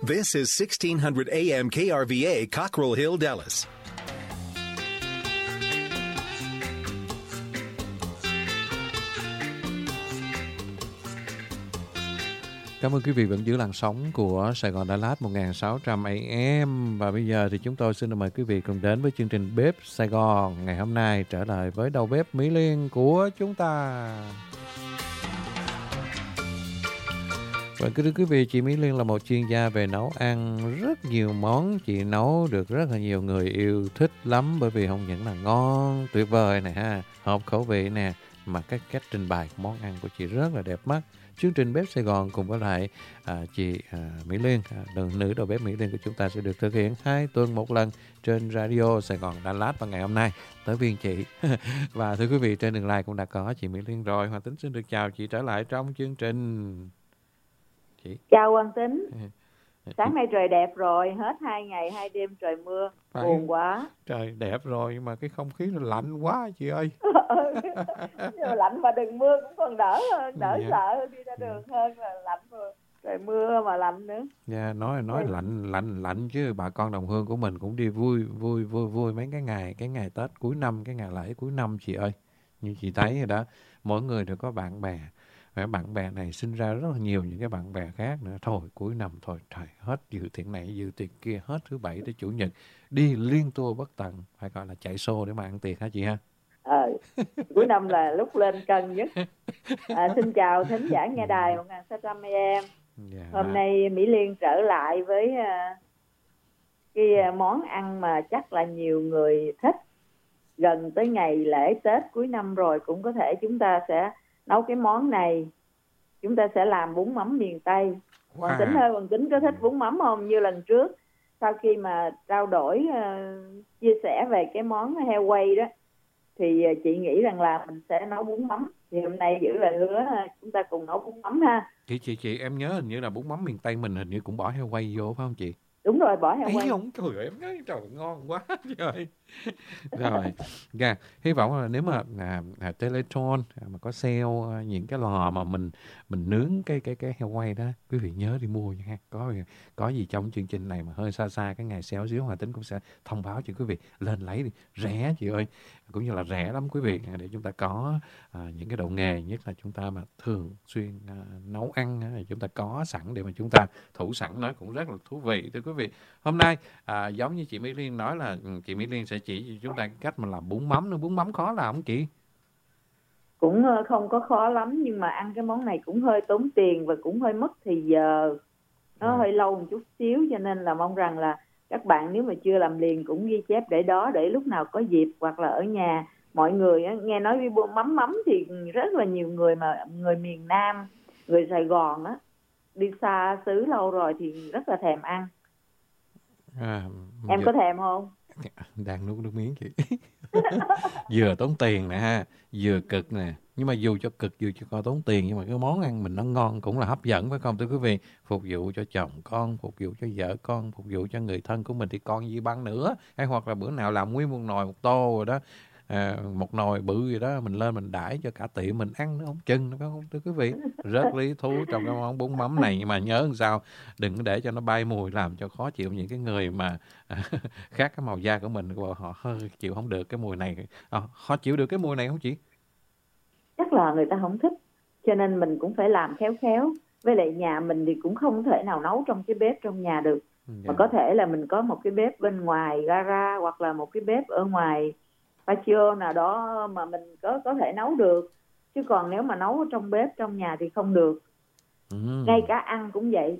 This is 1600 AM KRVA, Cockrell Hill, Dallas. Cảm ơn quý vị vẫn giữ làn sóng của Sài Gòn Đà Lạt 1600 AM. Và bây giờ thì chúng tôi xin mời quý vị cùng đến với chương trình Bếp Sài Gòn ngày hôm nay, trở lại với đầu bếp Mỹ Liên của chúng ta. Và thưa quý vị, chị Mỹ Liên là một chuyên gia về nấu ăn, rất nhiều món chị nấu được rất là nhiều người yêu thích lắm, bởi vì không những là ngon, tuyệt vời nè ha, hợp khẩu vị nè, mà cái cách trình bày món ăn của chị rất là đẹp mắt. Chương trình Bếp Sài Gòn cùng với lại chị Mỹ Liên, nữ đầu bếp Mỹ Liên của chúng ta sẽ được thực hiện 2 tuần một lần trên radio Sài Gòn Đà Lạt vào ngày hôm nay tới viên chị. Và thưa quý vị, trên đường line cũng đã có chị Mỹ Liên rồi. Hoàng Tính xin được chào chị trở lại trong chương trình. Chị. Chào Hoàng Tính. Sáng nay trời đẹp rồi, hết 2 ngày 2 đêm trời mưa, buồn quá. Trời đẹp rồi nhưng mà cái không khí nó lạnh quá chị ơi. Nhưng mà lạnh mà đừng mưa cũng còn đỡ hơn, đỡ sợ đi ra đường hơn là lạnh rồi. Trời mưa mà lạnh nữa. Dạ, nói lạnh chứ bà con đồng hương của mình cũng đi vui mấy cái ngày Tết cuối năm, cái ngày lễ cuối năm chị ơi. Như chị thấy rồi đó, mỗi người đều có bạn bè. Và bạn bè này sinh ra rất là nhiều những cái bạn bè khác nữa. Thôi cuối năm thôi, trời, hết dự tiệc này, dự tiệc kia, hết thứ Bảy tới Chủ nhật. Đi liên tour bất tận, phải gọi là chạy xô để mà ăn tiệc hả chị ha? Cuối năm là lúc lên cân nhất. Xin chào thính giả nghe đài 1600 AM. Yeah. Hôm nay Mỹ Liên trở lại với cái món ăn mà chắc là nhiều người thích. Gần tới ngày lễ Tết cuối năm rồi, cũng có thể chúng ta sẽ nấu cái món này. Chúng ta sẽ làm bún mắm miền Tây. Hoàng Tính ơi, Hoàng Tính có thích bún mắm không? Như lần trước, sau khi mà trao đổi chia sẻ về cái món heo quay đó, thì chị nghĩ rằng là mình sẽ nấu bún mắm. Thì hôm nay giữ lời hứa chúng ta cùng nấu bún mắm ha. Chị em nhớ hình như là bún mắm miền Tây mình hình như cũng bỏ heo quay vô phải không chị? Đúng rồi, bỏ heo quay. Không, trời ơi, em nói trời ngon quá trời. Rồi, yeah, hy vọng là nếu mà Teleton mà có sale những cái lò mà mình nướng cái heo quay đó, quý vị nhớ đi mua nha ha. Có gì trong chương trình này mà hơi xa cái ngày sale xíu, Hòa Tính cũng sẽ thông báo cho quý vị lên lấy đi, rẻ chị ơi, cũng như là rẻ lắm quý vị, để chúng ta có những cái đầu nghề, nhất là chúng ta mà thường xuyên nấu ăn chúng ta có sẵn để mà chúng ta thủ sẵn, nó cũng rất là thú vị thưa quý vị. Hôm nay giống như chị Mỹ Liên nói là chị Mỹ Liên sẽ chỉ cho chúng ta cách mà làm bún mắm nữa. Bún mắm khó làm không chị? Cũng không có khó lắm, nhưng mà ăn cái món này cũng hơi tốn tiền và cũng hơi mất thì giờ, nó hơi lâu một chút xíu, cho nên là mong rằng là các bạn nếu mà chưa làm liền cũng ghi chép để đó, để lúc nào có dịp hoặc là ở nhà mọi người nghe nói với bún mắm thì rất là nhiều người mà người miền Nam, người Sài Gòn á, đi xa xứ lâu rồi thì rất là thèm ăn. Em có thèm không? Đang nuốt nước miếng chị. Vừa tốn tiền nè ha, vừa cực nè. Nhưng mà dù cho cực, dù cho tốn tiền, nhưng mà cái món ăn mình nó ngon cũng là hấp dẫn phải không thưa quý vị? Phục vụ cho chồng con, phục vụ cho vợ con, phục vụ cho người thân của mình thì còn gì bằng nữa. Hay hoặc là bữa nào làm nguyên một nồi, một tô rồi đó, một nồi bự gì đó mình lên mình đãi cho cả tiệm mình ăn, nó không chừng phải không thưa quý vị? Rất lý thú trong cái món bún mắm này, nhưng mà nhớ làm sao đừng để cho nó bay mùi, làm cho khó chịu những cái người mà khác cái màu da của mình, họ hơi chịu không được cái mùi này. Họ chịu được cái mùi này không chị? Chắc là người ta không thích, cho nên mình cũng phải làm khéo khéo. Với lại nhà mình thì cũng không thể nào nấu trong cái bếp trong nhà được, mà có thể là mình có một cái bếp bên ngoài gara, hoặc là một cái bếp ở ngoài patio nào đó mà mình có thể nấu được. Chứ còn nếu mà nấu trong bếp trong nhà thì không được. Ngay cả ăn cũng vậy.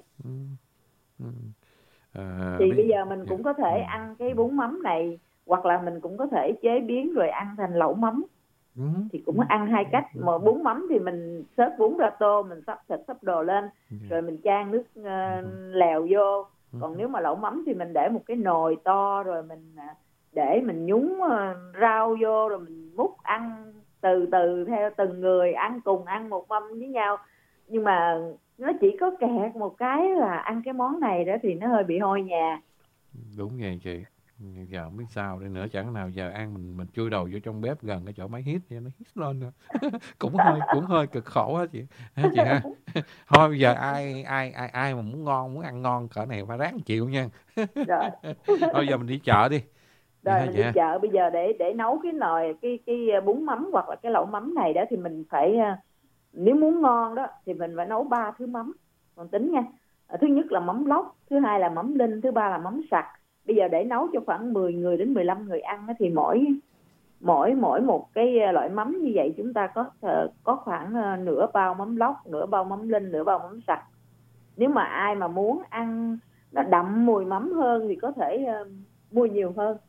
Thì bây giờ mình cũng có thể ăn cái bún mắm này, hoặc là mình cũng có thể chế biến rồi ăn thành lẩu mắm. Thì cũng ăn hai cách. Mà bún mắm thì mình xớt bún ra tô, mình sắp thịt sắp đồ lên, rồi mình chan nước lèo vô. Còn nếu mà lẩu mắm thì mình để một cái nồi to, rồi mình để mình nhúng rau vô, rồi mình múc ăn từ từ theo từng người, ăn cùng ăn một mâm với nhau. Nhưng mà nó chỉ có kẹt một cái là ăn cái món này đó thì nó hơi bị hôi nhà. Đúng vậy chị. Giờ không biết sao đi nữa, chẳng nào giờ ăn mình chui đầu vô trong bếp gần cái chỗ máy hít vậy nó hít lên nữa. cũng hơi cực khổ hả chị ha. Thôi bây giờ ai mà muốn ăn ngon cỡ này phải ráng chịu nha. Rồi. Thôi giờ mình đi chợ đi. Rồi Hả mình chị đi ha? chợ bây giờ để nấu cái nồi cái bún mắm hoặc là cái lẩu mắm này đó thì mình phải, nếu muốn ngon đó thì mình phải nấu 3 thứ mắm. Còn tính nha. Thứ nhất là mắm lóc, thứ hai là mắm linh, thứ ba là mắm sặc. Bây giờ để nấu cho khoảng 10 người đến 15 người ăn thì mỗi một cái loại mắm như vậy chúng ta có khoảng nửa bao mắm lóc, nửa bao mắm linh, nửa bao mắm sặc. Nếu mà ai mà muốn ăn nó đậm mùi mắm hơn thì có thể mua nhiều hơn.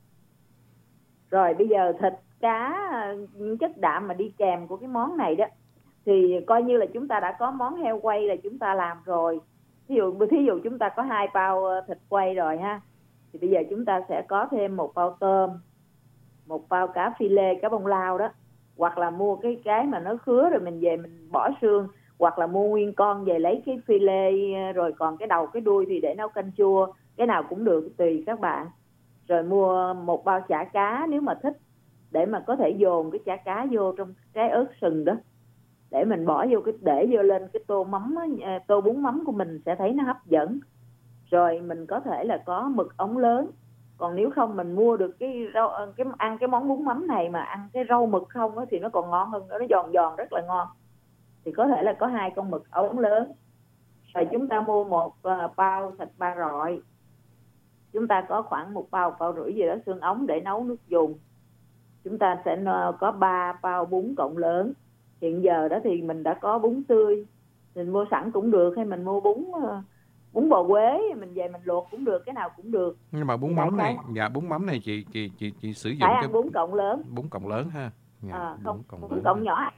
Rồi bây giờ thịt cá, những chất đạm mà đi kèm của cái món này đó thì coi như là chúng ta đã có món heo quay là chúng ta làm rồi. Thí dụ chúng ta có 2 bao thịt quay rồi ha, thì bây giờ chúng ta sẽ có thêm 1 bao tôm, 1 bao cá phi lê, cá bông lau đó, hoặc là mua cái mà nó khứa rồi mình về mình bỏ xương, hoặc là mua nguyên con về lấy cái phi lê rồi còn cái đầu cái đuôi thì để nấu canh chua, cái nào cũng được tùy các bạn. Rồi mua 1 bao chả cá nếu mà thích, để mà có thể dồn cái chả cá vô trong trái ớt sừng đó, để mình bỏ vô để vô lên cái tô mắm, tô bún mắm của mình sẽ thấy nó hấp dẫn. Rồi mình có thể là có mực ống lớn. Còn nếu không mình mua được cái rau, ăn cái món bún mắm này mà ăn cái rau mực không đó, thì nó còn ngon hơn, nó giòn giòn rất là ngon. Thì có thể là có 2 con mực ống lớn. Rồi chúng ta mua 1 bao thịt ba rọi. Chúng ta có khoảng 1 bao rưỡi gì đó xương ống để nấu nước dùng. Chúng ta sẽ có 3 bao bún cộng lớn. Hiện giờ đó thì mình đã có bún tươi, mình mua sẵn cũng được, hay mình mua bún bò Quế mình về mình luộc cũng được, cái nào cũng được. Nhưng mà bún mắm này, bún mắm này chị sử dụng phải cái ăn bún cộng lớn. Bún cộng lớn ha. Không, bún cộng nhỏ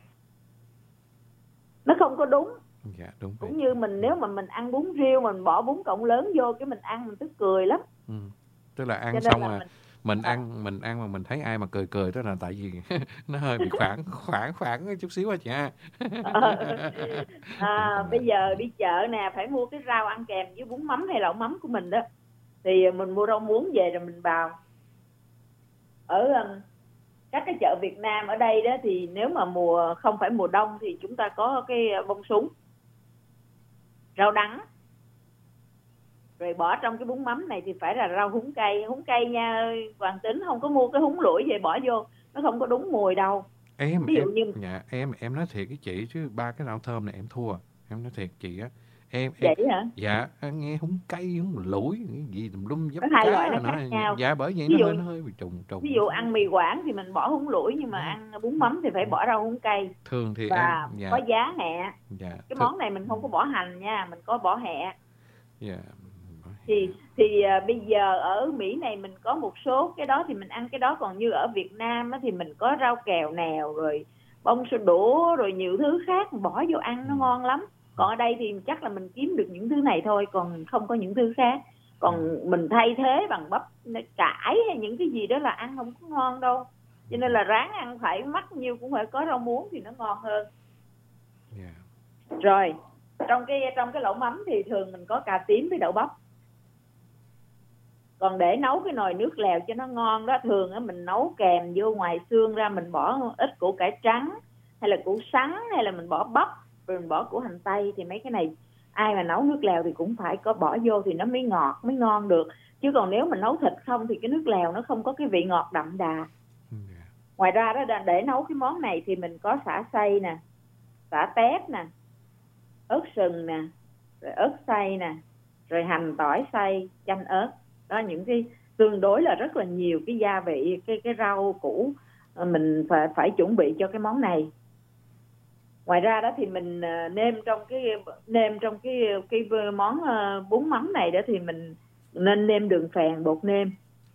nó không có đúng. Dạ đúng. Cũng như nếu mà mình ăn bún riêu mình bỏ bún cộng lớn vô cái mình ăn mình tức cười lắm. Tức là ăn xong là mình ăn mà mình thấy ai mà cười đó là tại vì nó hơi bị khoảng chút xíu chút ha chị. Bây giờ đi chợ nè, phải mua cái rau ăn kèm với bún mắm hay lẩu mắm của mình đó. Thì mình mua rau muống về rồi mình bào. Ở các cái chợ Việt Nam ở đây đó thì nếu mà không phải mùa đông thì chúng ta có cái bông súng, rau đắng. Rồi bỏ trong cái bún mắm này thì phải là rau húng cây nha Hoàng Tính, không có mua cái húng lủi về bỏ vô, nó không có đúng mùi đâu. Em nói thiệt cái chị chứ 3 cái rau thơm này em thua. Em nói thiệt chị á. Vậy hả? Dạ, nghe húng cây, húng lủi, cái gì tùm lum giấm cá. 2 loại nó khác nhau. Dạ bởi vậy nó hơi bị trùng. Ví dụ ăn mì Quảng thì mình bỏ húng lủi, nhưng mà ăn bún mắm thì phải bỏ rau húng cây. Thường thì và có giá hẹ. Dạ. Cái món này mình không có bỏ hành nha, mình có bỏ hẹ. Dạ. Thì bây giờ ở Mỹ này mình có một số cái đó thì mình ăn cái đó, còn như ở Việt Nam thì mình có rau kèo nèo rồi bông sô đũa rồi nhiều thứ khác bỏ vô ăn nó ngon lắm. Còn ở đây thì chắc là mình kiếm được những thứ này thôi, còn không có những thứ khác. Còn mình thay thế bằng bắp cải hay những cái gì đó là ăn không có ngon đâu. Cho nên là ráng ăn phải mắc nhiêu cũng phải có rau muống thì nó ngon hơn. Rồi trong cái lẩu mắm thì thường mình có cà tím với đậu bắp. Còn để nấu cái nồi nước lèo cho nó ngon đó, thường á mình nấu kèm vô ngoài xương ra mình bỏ ít củ cải trắng hay là củ sắn, hay là mình bỏ bắp rồi mình bỏ củ hành tây. Thì mấy cái này ai mà nấu nước lèo thì cũng phải có bỏ vô thì nó mới ngọt mới ngon được. Chứ còn nếu mình nấu thịt không thì cái nước lèo nó không có cái vị ngọt đậm đà. Ngoài ra đó, để nấu cái món này thì mình có sả xay nè, sả tép nè, ớt sừng nè, rồi ớt xay nè, rồi hành tỏi xay, chanh ớt. Đó, những cái tương đối là rất là nhiều cái gia vị, cái rau củ mình phải chuẩn bị cho cái món này. Ngoài ra đó thì mình nêm trong cái món bún mắm này đó thì mình nên nêm đường phèn, bột nêm.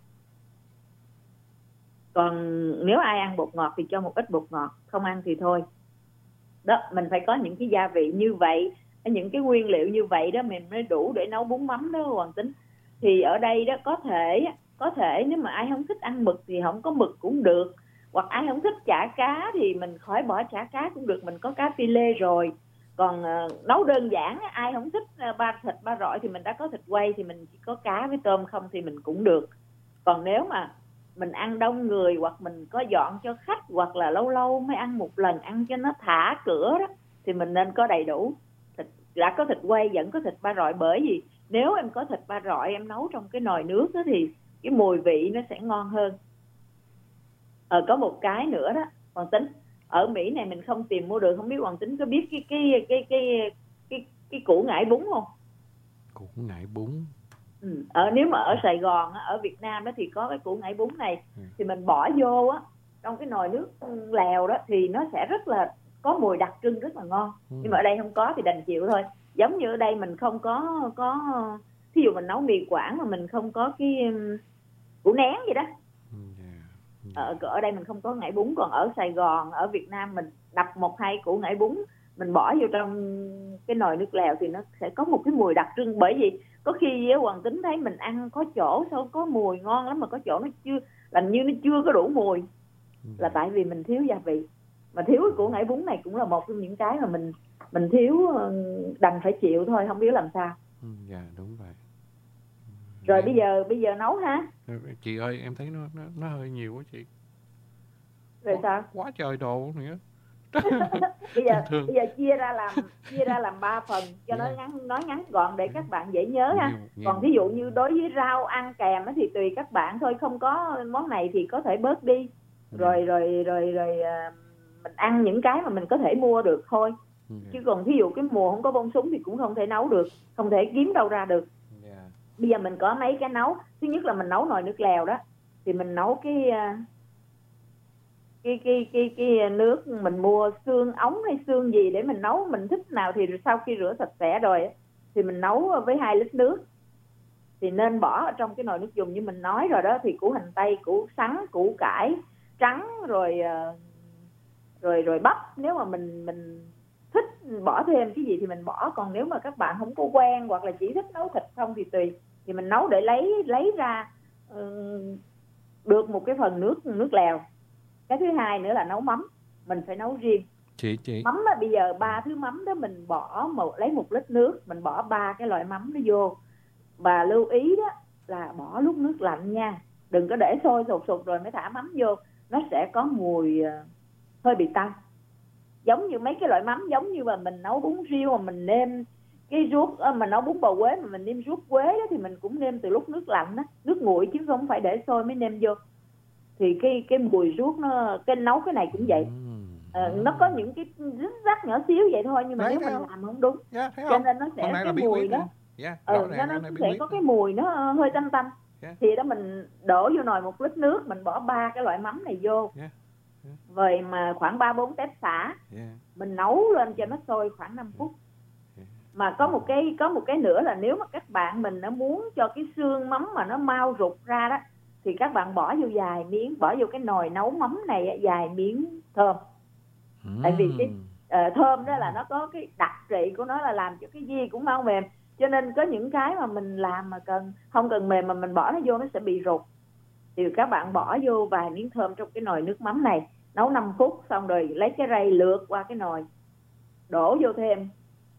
Còn nếu ai ăn bột ngọt thì cho một ít bột ngọt, không ăn thì thôi. Đó, mình phải có những cái gia vị như vậy, những cái nguyên liệu như vậy đó mình mới đủ để nấu bún mắm đó Hoàng Tính. Thì ở đây đó có thể nếu mà ai không thích ăn mực thì không có mực cũng được, hoặc ai không thích chả cá thì mình khỏi bỏ chả cá cũng được, mình có cá phi lê rồi. Còn nấu đơn giản, ai không thích thịt ba rọi thì mình đã có thịt quay thì mình chỉ có cá với tôm không thì mình cũng được. Còn nếu mà mình ăn đông người hoặc mình có dọn cho khách hoặc là lâu lâu mới ăn một lần, ăn cho nó thả cửa đó, thì mình nên có đầy đủ thịt. Đã có thịt quay vẫn có thịt ba rọi, bởi vì nếu em có thịt ba rọi em nấu trong cái nồi nước đó thì cái mùi vị nó sẽ ngon hơn. Có một cái nữa đó Hoàng Tính, ở Mỹ này mình không tìm mua được, không biết Hoàng Tính có biết cái củ ngải bún không? Củ ngải bún. Nếu mà ở Sài Gòn, ở Việt Nam đó thì có cái củ ngải bún này, thì mình bỏ vô á trong cái nồi nước lèo đó thì nó sẽ rất là có mùi đặc trưng, rất là ngon. Nhưng mà ở đây không có thì đành chịu thôi. Giống như ở đây mình không có ví dụ mình nấu mì Quảng mà mình không có cái củ nén gì đó. Ở đây mình không có ngải bún. Còn ở Sài Gòn, ở Việt Nam mình đập 1-2 củ ngải bún, mình bỏ vô trong cái nồi nước lèo thì nó sẽ có một cái mùi đặc trưng. Bởi vì có khi Hoàng Tính thấy mình ăn có chỗ sao có mùi ngon lắm, mà có chỗ nó chưa, làm như nó chưa có đủ mùi, là tại vì mình thiếu gia vị. Mà thiếu cái củ ngải bún này cũng là một trong những cái mà mình thiếu, đành phải chịu thôi, không biết làm sao. Dạ đúng vậy. Rồi bây giờ nấu ha. Chị ơi, em thấy nó hơi nhiều quá chị. Rồi sao? Quá trời đồ nữa. bây giờ chia ra làm 3 phần cho nó ngắn gọn để các bạn dễ nhớ ha. Còn ví dụ như đối với rau ăn kèm thì tùy các bạn thôi, không có món này thì có thể bớt đi. Rồi mình ăn những cái mà mình có thể mua được thôi. Chứ còn ví dụ cái mùa không có bông súng thì cũng không thể nấu được, không thể kiếm đâu ra được. Bây giờ mình có mấy cái nấu. Thứ nhất là mình nấu nồi nước lèo đó, thì mình nấu cái nước, mình mua xương ống hay xương gì để mình nấu, mình thích nào thì sau khi rửa sạch sẽ rồi thì mình nấu với 2 lít nước. Thì nên bỏ ở trong cái nồi nước dùng như mình nói rồi đó, thì củ hành tây, củ sắn, củ cải trắng, rồi bắp. Nếu mà mình thích bỏ thêm cái gì thì mình bỏ, còn nếu mà các bạn không có quen hoặc là chỉ thích nấu thịt không thì tùy. Thì mình nấu để lấy ra được một cái phần nước lèo. Cái thứ hai nữa là nấu mắm, mình phải nấu riêng. Chị mắm là bây giờ 3 thứ mắm đó mình bỏ lấy 1 lít nước, mình bỏ 3 cái loại mắm nó vô. Và lưu ý đó là bỏ lúc nước lạnh nha, đừng có để sôi sục rồi mới thả mắm vô, nó sẽ có mùi hơi bị tanh. Giống như mấy cái loại mắm, giống như mà mình nấu bún riêu mà mình nêm cái ruốc, mình nấu bún bò Quế mà mình nêm ruốc quế đó, thì mình cũng nêm từ lúc nước lạnh đó, nước nguội chứ không phải để sôi mới nêm vô. Thì cái mùi ruốc nó, cái nấu cái này cũng vậy. Nó có những cái rít rắc nhỏ xíu vậy thôi, nhưng mà đấy, nếu mình làm không đúng, cho nên nó sẽ cái mùi đó. Nó sẽ có cái mùi nó hơi tanh tanh. Thì đó mình đổ vô nồi 1 lít nước, mình bỏ 3 cái loại mắm này vô. Vậy mà khoảng 3-4 tép xả. Mình nấu lên cho nó sôi khoảng 5 phút. Mà có một cái nữa là nếu mà các bạn mình nó muốn cho cái xương mắm mà nó mau rụt ra đó, thì các bạn bỏ vô vài miếng, bỏ vô cái nồi nấu mắm này vài miếng thơm. Tại vì cái thơm đó là nó có cái đặc trị của nó, là làm cho cái gì cũng mau mềm. Cho nên có những cái mà mình làm mà không cần mềm mà mình bỏ nó vô nó sẽ bị rụt. Thì các bạn bỏ vô vài miếng thơm trong cái nồi nước mắm này, nấu 5 phút xong rồi lấy cái rây lượt qua cái nồi, đổ vô thêm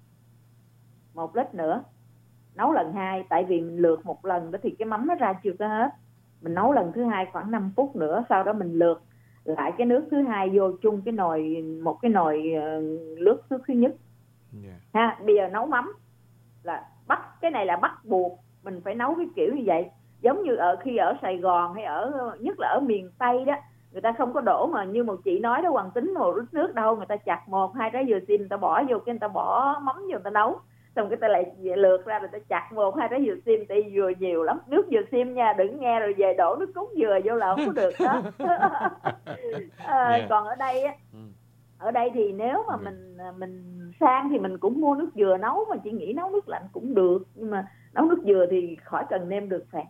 1 lít nữa, nấu lần 2. Tại vì mình lượt một lần đó thì cái mắm nó ra chưa có hết, mình nấu lần thứ 2 khoảng 5 phút nữa, sau đó mình lượt lại cái nước thứ 2 vô chung cái nồi, một cái nồi nước thứ nhất. Ha, bây giờ nấu mắm là cái này là bắt buộc mình phải nấu cái kiểu như vậy. Giống như khi ở Sài Gòn hay nhất là ở miền Tây đó, người ta không có đổ mà như một chị nói đó Hoàng Tính, 1 lít nước đâu, người ta chặt 1-2 trái dừa sim, người ta bỏ vô, cái người ta bỏ mắm vô, người ta nấu, xong cái ta lại lượt ra rồi ta chặt 1-2 trái dừa sim, tại vì dừa nhiều lắm, nước dừa sim nha, đừng nghe rồi về đổ nước cốt dừa vô là không có được đó. Còn ở đây thì nếu mà mình sang thì mình cũng mua nước dừa nấu, mà chị nghĩ nấu nước lạnh cũng được, nhưng mà nấu nước dừa thì khỏi cần nêm đường phèn.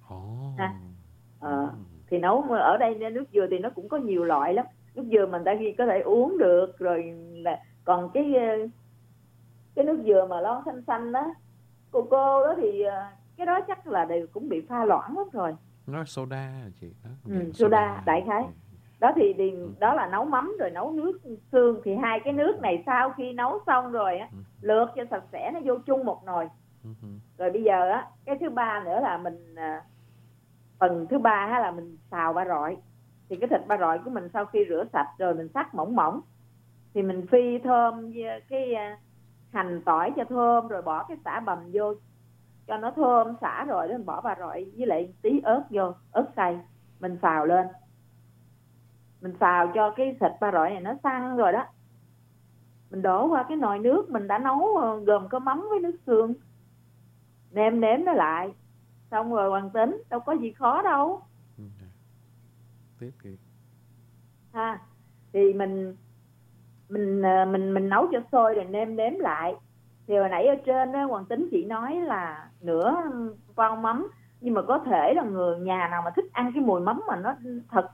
Thì nấu ở đây nước dừa thì nó cũng có nhiều loại lắm. Nước dừa mình ta có thể uống được rồi, là còn cái nước dừa mà lon xanh đó, cô đó thì cái đó chắc là đều cũng bị pha loãng lắm rồi. Nó soda chị đó. Soda đại khái. Đó thì đó là nấu mắm rồi nấu nước xương. Thì 2 cái nước này sau khi nấu xong rồi á, lượt cho sạch sẽ nó vô chung một nồi. Rồi bây giờ á, cái thứ ba nữa là mình phần thứ ba là mình xào ba rọi. Thì cái thịt ba rọi của mình sau khi rửa sạch rồi mình cắt mỏng mỏng thì mình phi thơm với cái hành tỏi cho thơm, rồi bỏ cái sả bằm vô cho nó thơm xả, rồi đó mình bỏ ba rọi với lại tí ớt vô, ớt xay, mình xào lên. Mình xào cho cái thịt ba rọi này nó săn rồi đó, mình đổ qua cái nồi nước mình đã nấu gồm có mắm với nước xương, nêm nếm nó lại, xong rồi hoàn tính, đâu có gì khó đâu. Tiếp kìa. Ha, thì mình nấu cho sôi rồi nêm nếm lại. Thì hồi nãy ở trên đó Hoàng Tính chị nói là nửa vo mắm, nhưng mà có thể là người nhà nào mà thích ăn cái mùi mắm mà nó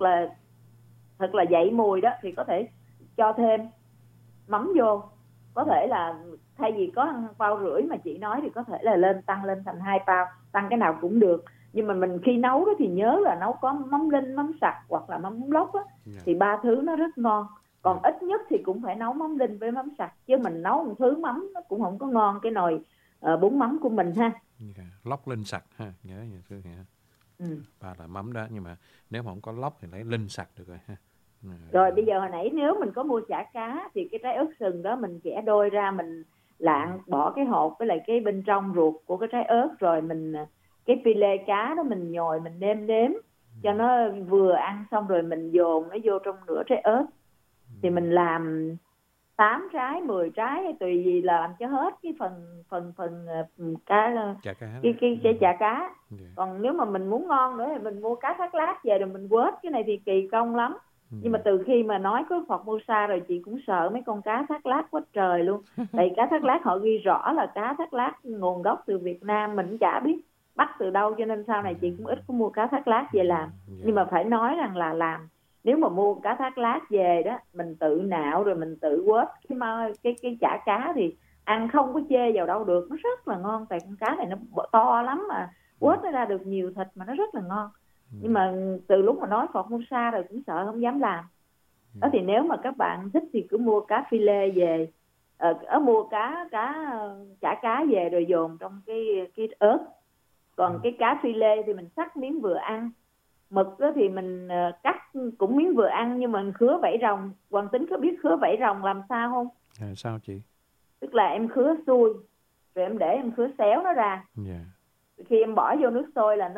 thật là dậy mùi đó thì có thể cho thêm mắm vô. Có thể là thay vì có bao rưỡi mà chị nói thì có thể là tăng lên thành 2 bao, tăng cái nào cũng được. Nhưng mà mình khi nấu đó thì nhớ là nấu có mắm linh, mắm sặc hoặc là mắm lóc á, thì ba thứ nó rất ngon. Còn ít nhất thì cũng phải nấu mắm linh với mắm sặc, chứ mình nấu một thứ mắm nó cũng không có ngon cái nồi bún mắm của mình ha. Lóc linh sặc ha, nhớ nha Phương ha. Ba là mắm đó, nhưng mà nếu mà không có lóc thì lấy linh sặc được rồi ha. Rồi bây giờ hồi nãy nếu mình có mua chả cá thì cái trái ớt sừng đó mình chẻ đôi ra, mình lạng bỏ cái hột với lại cái bên trong ruột của cái trái ớt, rồi mình cái phi lê cá đó mình nhồi, mình nêm nếm cho nó vừa ăn, xong rồi mình dồn nó vô trong nửa trái ớt. Thì mình làm 8 trái, 10 trái hay tùy gì là làm cho hết cái phần cá, cái chả cá. Còn nếu mà mình muốn ngon nữa thì mình mua cá thác lát về rồi mình quết, cái này thì kỳ công lắm. Nhưng mà từ khi mà nói có Formosa rồi chị cũng sợ mấy con cá thác lát quá trời luôn. Tại cá thác lát họ ghi rõ là cá thác lát nguồn gốc từ Việt Nam, mình cũng chả biết bắt từ đâu, cho nên sau này chị cũng ít có mua cá thác lát về làm. Nhưng mà phải nói rằng là làm, nếu mà mua cá thác lát về đó, mình tự nạo rồi mình tự quết cái chả cá thì ăn không có chê vào đâu được, nó rất là ngon. Tại con cá này nó to lắm mà quết nó ra được nhiều thịt mà nó rất là ngon. Nhưng mà từ lúc mà nói Formosa rồi cũng sợ không dám làm. Đó thì nếu mà các bạn thích thì cứ mua cá phi lê về, mua chả cá về rồi dồn trong cái ớt. Còn cái cá phi lê thì mình cắt miếng vừa ăn. Mực đó thì mình cắt cũng miếng vừa ăn, nhưng mà khứa vảy rồng. Hoàng Tính có biết khứa vảy rồng làm sao không? Sao chị? Tức là em khứa xuôi rồi em để em khứa xéo nó ra. Khi em bỏ vô nước sôi là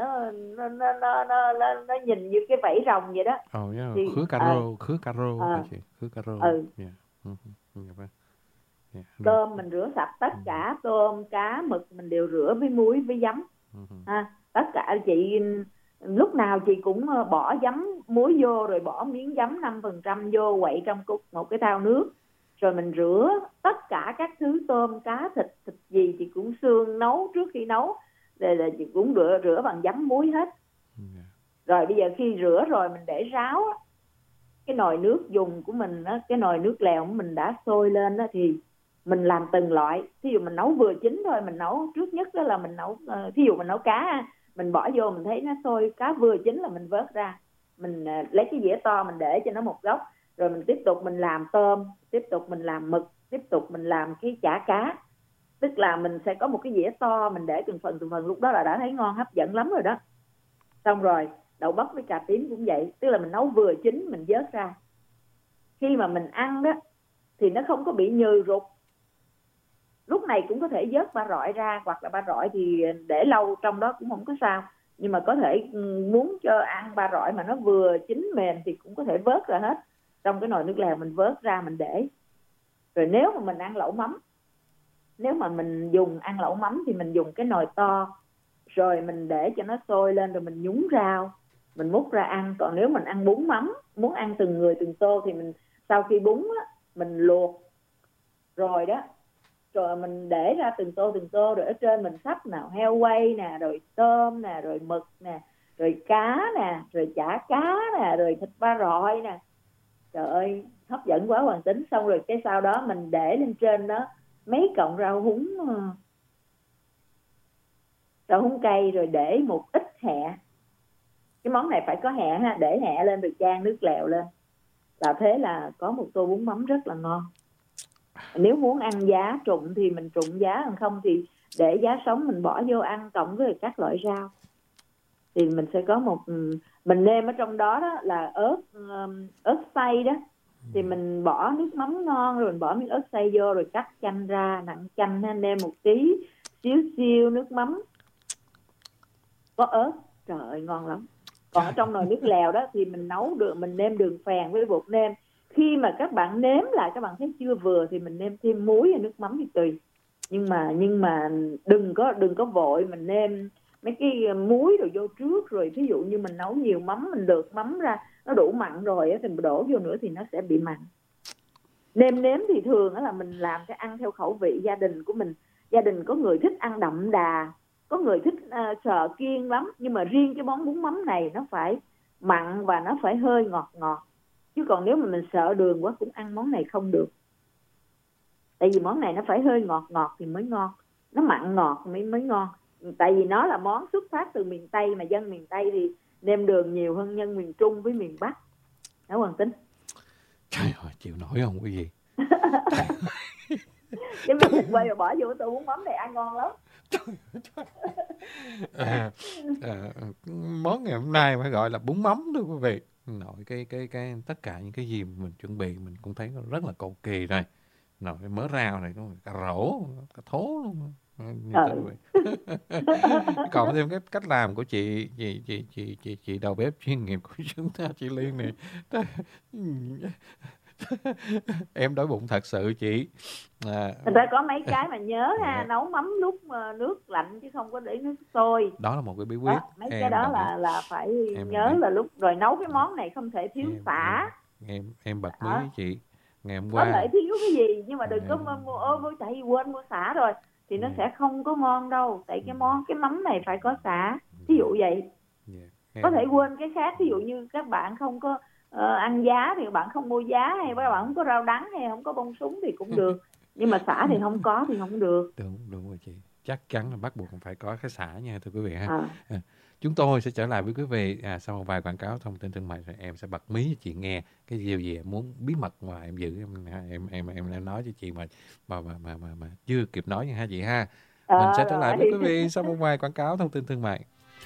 nó nhìn như cái vảy rồng vậy đó. Thì, khứa caro chị, khứa caro. Tôm mình rửa sạch tất cả, tôm, cá, mực mình đều rửa với muối với giấm. Tất cả chị lúc nào chị cũng bỏ giấm muối vô, rồi bỏ miếng giấm 5% vô, quậy trong một cái thau nước. Rồi mình rửa tất cả các thứ tôm, cá, thịt gì chị cũng xương nấu trước khi nấu. Rồi là chị cũng rửa bằng giấm muối hết. Rồi bây giờ khi rửa rồi mình để ráo á, cái nồi nước dùng của mình á, cái nồi nước lèo của mình đã sôi lên đó, thì mình làm từng loại. Thí dụ mình nấu vừa chín thôi, mình nấu trước nhất đó là mình nấu, thí dụ mình nấu cá, mình bỏ vô mình thấy nó sôi, cá vừa chín là mình vớt ra, mình lấy cái dĩa to mình để cho nó một góc, rồi mình tiếp tục mình làm tôm, tiếp tục mình làm mực, tiếp tục mình làm cái chả cá. Tức là mình sẽ có một cái dĩa to, mình để từng phần, lúc đó là đã thấy ngon hấp dẫn lắm rồi đó. Xong rồi đậu bắp với cà tím cũng vậy, tức là mình nấu vừa chín mình vớt ra. Khi mà mình ăn đó thì nó không có bị nhừ rụt. Lúc này cũng có thể vớt ba rọi ra, hoặc là ba rọi thì để lâu trong đó cũng không có sao. Nhưng mà có thể muốn cho ăn ba rọi mà nó vừa chín mềm thì cũng có thể vớt ra hết. Trong cái nồi nước lèo mình vớt ra mình để. Rồi nếu mà mình ăn lẩu mắm, nếu mà mình dùng ăn lẩu mắm thì mình dùng cái nồi to, rồi mình để cho nó sôi lên, rồi mình nhúng rau, mình múc ra ăn. Còn nếu mình ăn bún mắm, muốn ăn từng người từng tô thì mình sau khi bún á, mình luộc rồi đó, rồi mình để ra từng tô, rồi ở trên mình sắp nào heo quay nè, rồi tôm nè, rồi mực nè, rồi cá nè, rồi chả cá nè, rồi thịt ba rọi nè. Trời ơi, hấp dẫn quá Hoàng Tính. Xong rồi cái sau đó mình để lên trên đó mấy cọng rau húng cây, rồi để một ít hẹ. Cái món này phải có hẹ ha, để hẹ lên rồi chan nước lèo lên, là thế là có một tô bún mắm rất là ngon. Nếu muốn ăn giá trụng thì mình trụng giá, còn không thì để giá sống mình bỏ vô ăn cộng với các loại rau. thì mình sẽ có mình nêm ở trong đó là ớt xay đó, thì mình bỏ nước mắm ngon rồi mình bỏ miếng ớt xay vô rồi cắt chanh ra, nặn chanh nêm một tí, xíu nước mắm, có ớt, trời ơi ngon lắm. Còn ở trong nồi nước lèo đó thì mình nấu được, mình nêm đường phèn với bột nêm. Khi mà các bạn nếm lại các bạn thấy chưa vừa thì mình nêm thêm muối và nước mắm thì tùy. Nhưng mà đừng có vội mình nêm mấy cái muối rồi vô trước, rồi ví dụ như mình nấu nhiều mắm, mình lược mắm ra nó đủ mặn rồi thì mình đổ vô nữa thì nó sẽ bị mặn. Nêm nếm thì thường là mình làm cái ăn theo khẩu vị gia đình của mình. Gia đình có người thích ăn đậm đà, có người thích sợ kiêng lắm, nhưng mà riêng cái món bún mắm này nó phải mặn và nó phải hơi ngọt. Chứ còn nếu mà mình sợ đường quá cũng ăn món này không được. Tại vì món này nó phải hơi ngọt thì mới ngon, nó mặn ngọt mới ngon. Tại vì nó là món xuất phát từ miền Tây, mà dân miền Tây thì nêm đường nhiều hơn nhân miền Trung với miền Bắc. Đó Hoàng Tính. Trời ơi, chịu nổi không quý vị? Cái miếng thịt quay mà bỏ vô tô bún mắm này ăn ngon lắm. Món ngày hôm nay phải gọi là bún mắm đó quý vị. Nội cái tất cả những cái gì mình chuẩn bị mình cũng thấy rất là cầu kỳ rồi. Nội mớ rau này có cà rổ, cà thố luôn. Còn thêm cái cách làm của chị đầu bếp chuyên nghiệp của chúng ta, chị Liên này. Em đói bụng thật sự chị. Người ta có mấy cái mà nhớ ha, nấu mắm lúc nước lạnh chứ không có để nước sôi. Đó là một cái bí quyết. Mấy cái đó là phải nhớ là lúc rồi nấu cái món này không thể thiếu sả. Em bật mí với chị. Ngày hôm qua có thể thiếu cái gì nhưng mà đừng có mua tại vì quên mua sả rồi thì nó sẽ không có ngon đâu. Tại cái mắm này phải có sả, ví dụ vậy. Có thể quên cái khác, ví dụ như các bạn không có ăn giá thì các bạn không mua giá, hay các bạn không có rau đắng hay không có bông súng thì cũng được. Nhưng mà sả thì không có thì không được. Đúng rồi chị. Chắc chắn là bắt buộc phải có cái sả nha thưa quý vị ha. Chúng tôi sẽ trở lại với quý vị sau một vài quảng cáo thông tin thương mại rồi em sẽ bật mí cho chị nghe cái điều gì em muốn bí mật mà em giữ em nói cho chị mà chưa kịp nói nha ha chị ha. Mình sẽ trở lại với quý vị sau một vài quảng cáo thông tin thương mại.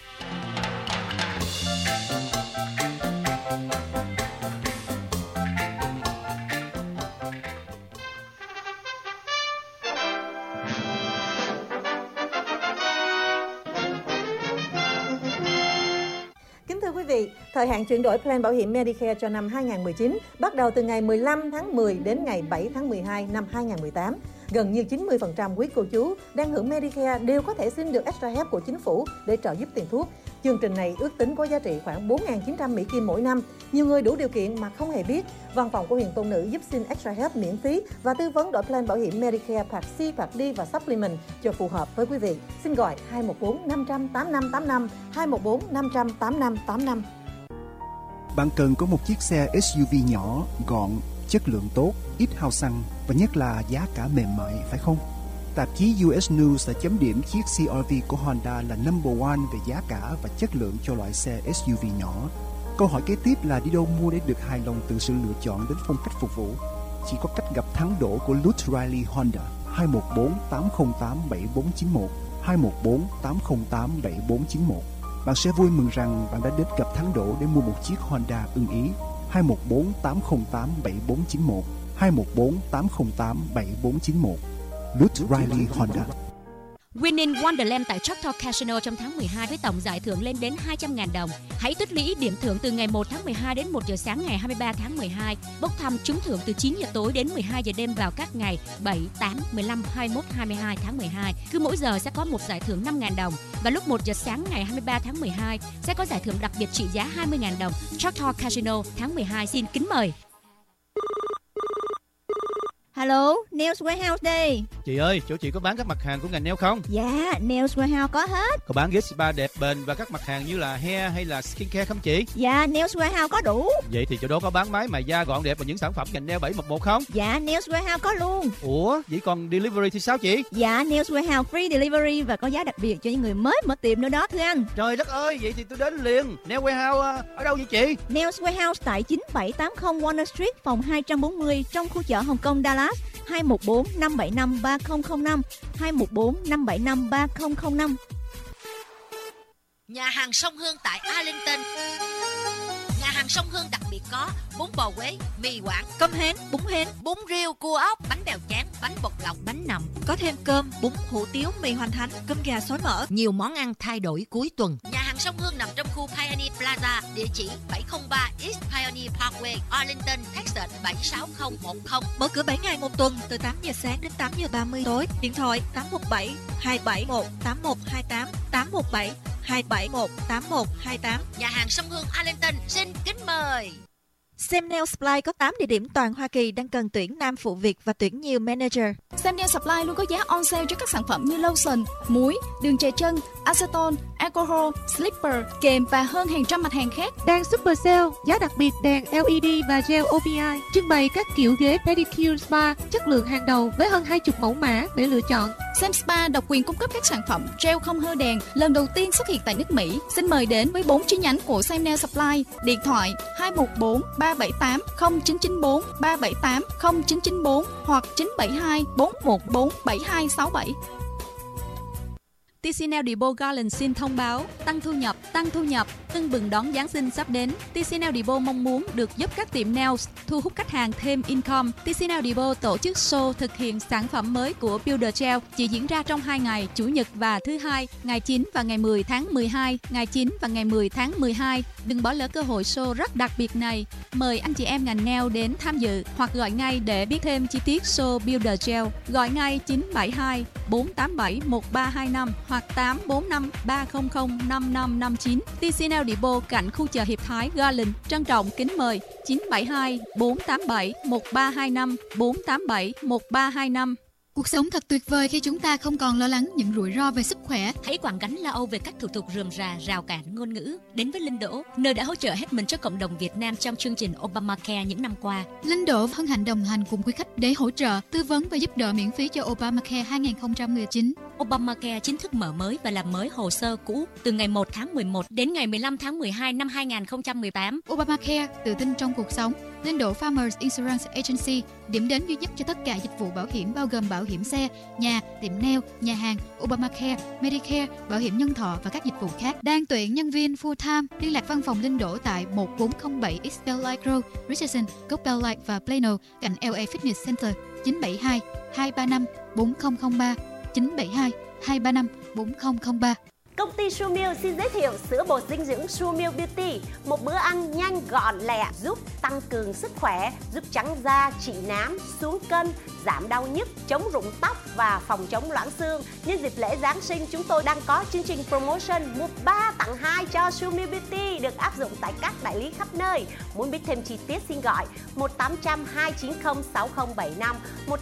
Thời hạn chuyển đổi plan bảo hiểm Medicare cho năm 2019 bắt đầu từ ngày 15 tháng 10 đến ngày 7 tháng 12 năm 2018. Gần như 90% quý cô chú đang hưởng Medicare đều có thể xin được Extra Help của chính phủ để trợ giúp tiền thuốc. Chương trình này ước tính có giá trị khoảng 4.900 Mỹ Kim mỗi năm. Nhiều người đủ điều kiện mà không hề biết. Văn phòng của Huyền Tôn Nữ giúp xin Extra Help miễn phí và tư vấn đổi plan bảo hiểm Medicare Part C, Part D và Supplement cho phù hợp với quý vị. Xin gọi 214 500 8585, 214 500 8585. Bạn cần có một chiếc xe SUV nhỏ, gọn, chất lượng tốt, ít hao xăng và nhất là giá cả mềm mại, phải không? Tạp chí US News đã chấm điểm chiếc CR-V của Honda là number one về giá cả và chất lượng cho loại xe SUV nhỏ. Câu hỏi kế tiếp là đi đâu mua để được hài lòng từ sự lựa chọn đến phong cách phục vụ? Chỉ có cách gặp thắng đổ của Lutz Riley Honda 214 808 7491 214 808 7491. Bạn sẽ vui mừng rằng bạn đã đến gặp thắng đổ để mua một chiếc Honda ưng ý. 214 808 7491 214 808 7491. Lutz Riley Honda. Winning Wonderland tại Choctaw Casino trong tháng 12 với tổng giải thưởng lên đến 200.000 đồng. Hãy tích lũy điểm thưởng từ ngày 1 tháng 12 đến 1 giờ sáng ngày 23 tháng 12. Bốc thăm trúng thưởng từ 9 giờ tối đến 12 giờ đêm vào các ngày 7, 8, 15, 21, 22 tháng 12. Cứ mỗi giờ sẽ có một giải thưởng 5.000 đồng. Và lúc 1 giờ sáng ngày 23 tháng 12 sẽ có giải thưởng đặc biệt trị giá 20.000 đồng. Choctaw Casino tháng 12 xin kính mời. Hello, Nails Warehouse đây. Chị ơi, chỗ chị có bán các mặt hàng của ngành nail không? Dạ, Nails Warehouse có hết. Có bán ghế spa đẹp bền và các mặt hàng như là hair hay là skincare không chị? Dạ, Nails Warehouse có đủ. Vậy thì chỗ đó có bán máy mài da gọn đẹp và những sản phẩm ngành nail 711 không? Dạ, Nails Warehouse có luôn. Ủa, vậy còn delivery thì sao chị? Dạ, Nails Warehouse free delivery và có giá đặc biệt cho những người mới mở tiệm nữa đó thưa anh. Trời đất ơi, vậy thì tôi đến liền. Nails Warehouse ở đâu vậy chị? Nails Warehouse tại 9780 Warner Street, phòng 240 trong khu chợ Hồng Kông, Dallas. 214 575 3005 214 575 3005. Nhà hàng Sông Hương tại Arlington. Nhà hàng Sông Hương đặc biệt có bún bò Huế, mì Quảng, cơm hến, bún riêu, cua ốc, bánh bèo tráng, bánh bột lọc, bánh nậm. có thêm cơm, bún, hủ tiếu, mì hoành thánh, cơm gà xối mỡ. Nhiều món ăn thay đổi cuối tuần. Nhà hàng Sông Hương nằm trong khu Pioneer Plaza, địa chỉ 703 East Pioneer Parkway, Arlington, Texas 76010. Mở cửa 7 ngày một tuần từ 8 giờ sáng đến 8 giờ 30 tối. Điện thoại 817 271 8128 817 271 8128. Nhà hàng Sông Hương Arlington xin kính mời. Sam Nail Supply có 8 địa điểm toàn Hoa Kỳ đang cần tuyển nam phụ việc và tuyển nhiều manager. Sam Nail Supply luôn có giá on sale cho các sản phẩm như lotion, muối, đường chày chân, acetone, alcohol, slipper, kềm và hơn hàng trăm mặt hàng khác. Đang super sale, giá đặc biệt đèn LED và gel OPI, trưng bày các kiểu ghế pedicure spa chất lượng hàng đầu với hơn 20 mẫu mã để lựa chọn. Sam Spa độc quyền cung cấp các sản phẩm gel không hơ đèn lần đầu tiên xuất hiện tại nước Mỹ. Xin mời đến với 4 chi nhánh của Sam Nail Supply. Điện thoại 214 378 0994 378 0994 hoặc 972 414 7267. TCL Depot Garland xin thông báo tăng thu nhập, tưng bừng đón Giáng sinh sắp đến. TCL Depot mong muốn được giúp các tiệm nails thu hút khách hàng thêm income. TCL Depot tổ chức show thực hiện sản phẩm mới của Builder Gel chỉ diễn ra trong 2 ngày, Chủ nhật và thứ Hai, ngày 9 và ngày 10 tháng 12, ngày 9 và ngày 10 tháng 12. Đừng bỏ lỡ cơ hội show rất đặc biệt này. Mời anh chị em ngành nail đến tham dự hoặc gọi ngay để biết thêm chi tiết show Builder Gel. Gọi ngay 972 487 1325 hoặc 845 300 5559. TCL Depot cạnh khu chợ Hiệp Thái Garland. Trân trọng kính mời 972 487 1325 487 1325. Cuộc sống thật tuyệt vời khi chúng ta không còn lo lắng những rủi ro về sức khỏe. Hãy quẳng gánh lo âu về các thủ tục rườm rà, rào cản ngôn ngữ. Đến với Linh Đỗ, nơi đã hỗ trợ hết mình cho cộng đồng Việt Nam trong chương trình Obamacare những năm qua. Linh Đỗ hân hạnh đồng hành cùng quý khách để hỗ trợ, tư vấn và giúp đỡ miễn phí cho Obamacare 2019. Obamacare chính thức mở mới và làm mới hồ sơ cũ từ ngày 1 tháng 11 đến ngày 15 tháng 12 năm 2018. Obamacare, tự tin trong cuộc sống. Linh Đỗ Farmers Insurance Agency, điểm đến duy nhất cho tất cả dịch vụ bảo hiểm bao gồm bảo hiểm xe, nhà, tiệm nail, nhà hàng, Obamacare, Medicare, bảo hiểm nhân thọ và các dịch vụ khác. Đang tuyển nhân viên full time. Liên lạc văn phòng Linh Đỗ tại 1407 East Bellite Road, Richardson, Gốc Bellite và Plano, cạnh LA Fitness Center. 972 235 4003 972 235 4003. Công ty Sumil xin giới thiệu sữa bột dinh dưỡng Sumil Beauty, một bữa ăn nhanh gọn lẹ giúp tăng cường sức khỏe, giúp trắng da, trị nám, xuống cân, giảm đau nhức, chống rụng tóc và phòng chống loãng xương. Nhân dịp lễ Giáng sinh, chúng tôi đang có chương trình promotion mua 3 tặng 2 cho Sumil Beauty được áp dụng tại các đại lý khắp nơi. Muốn biết thêm chi tiết xin gọi 1-800-290-6075,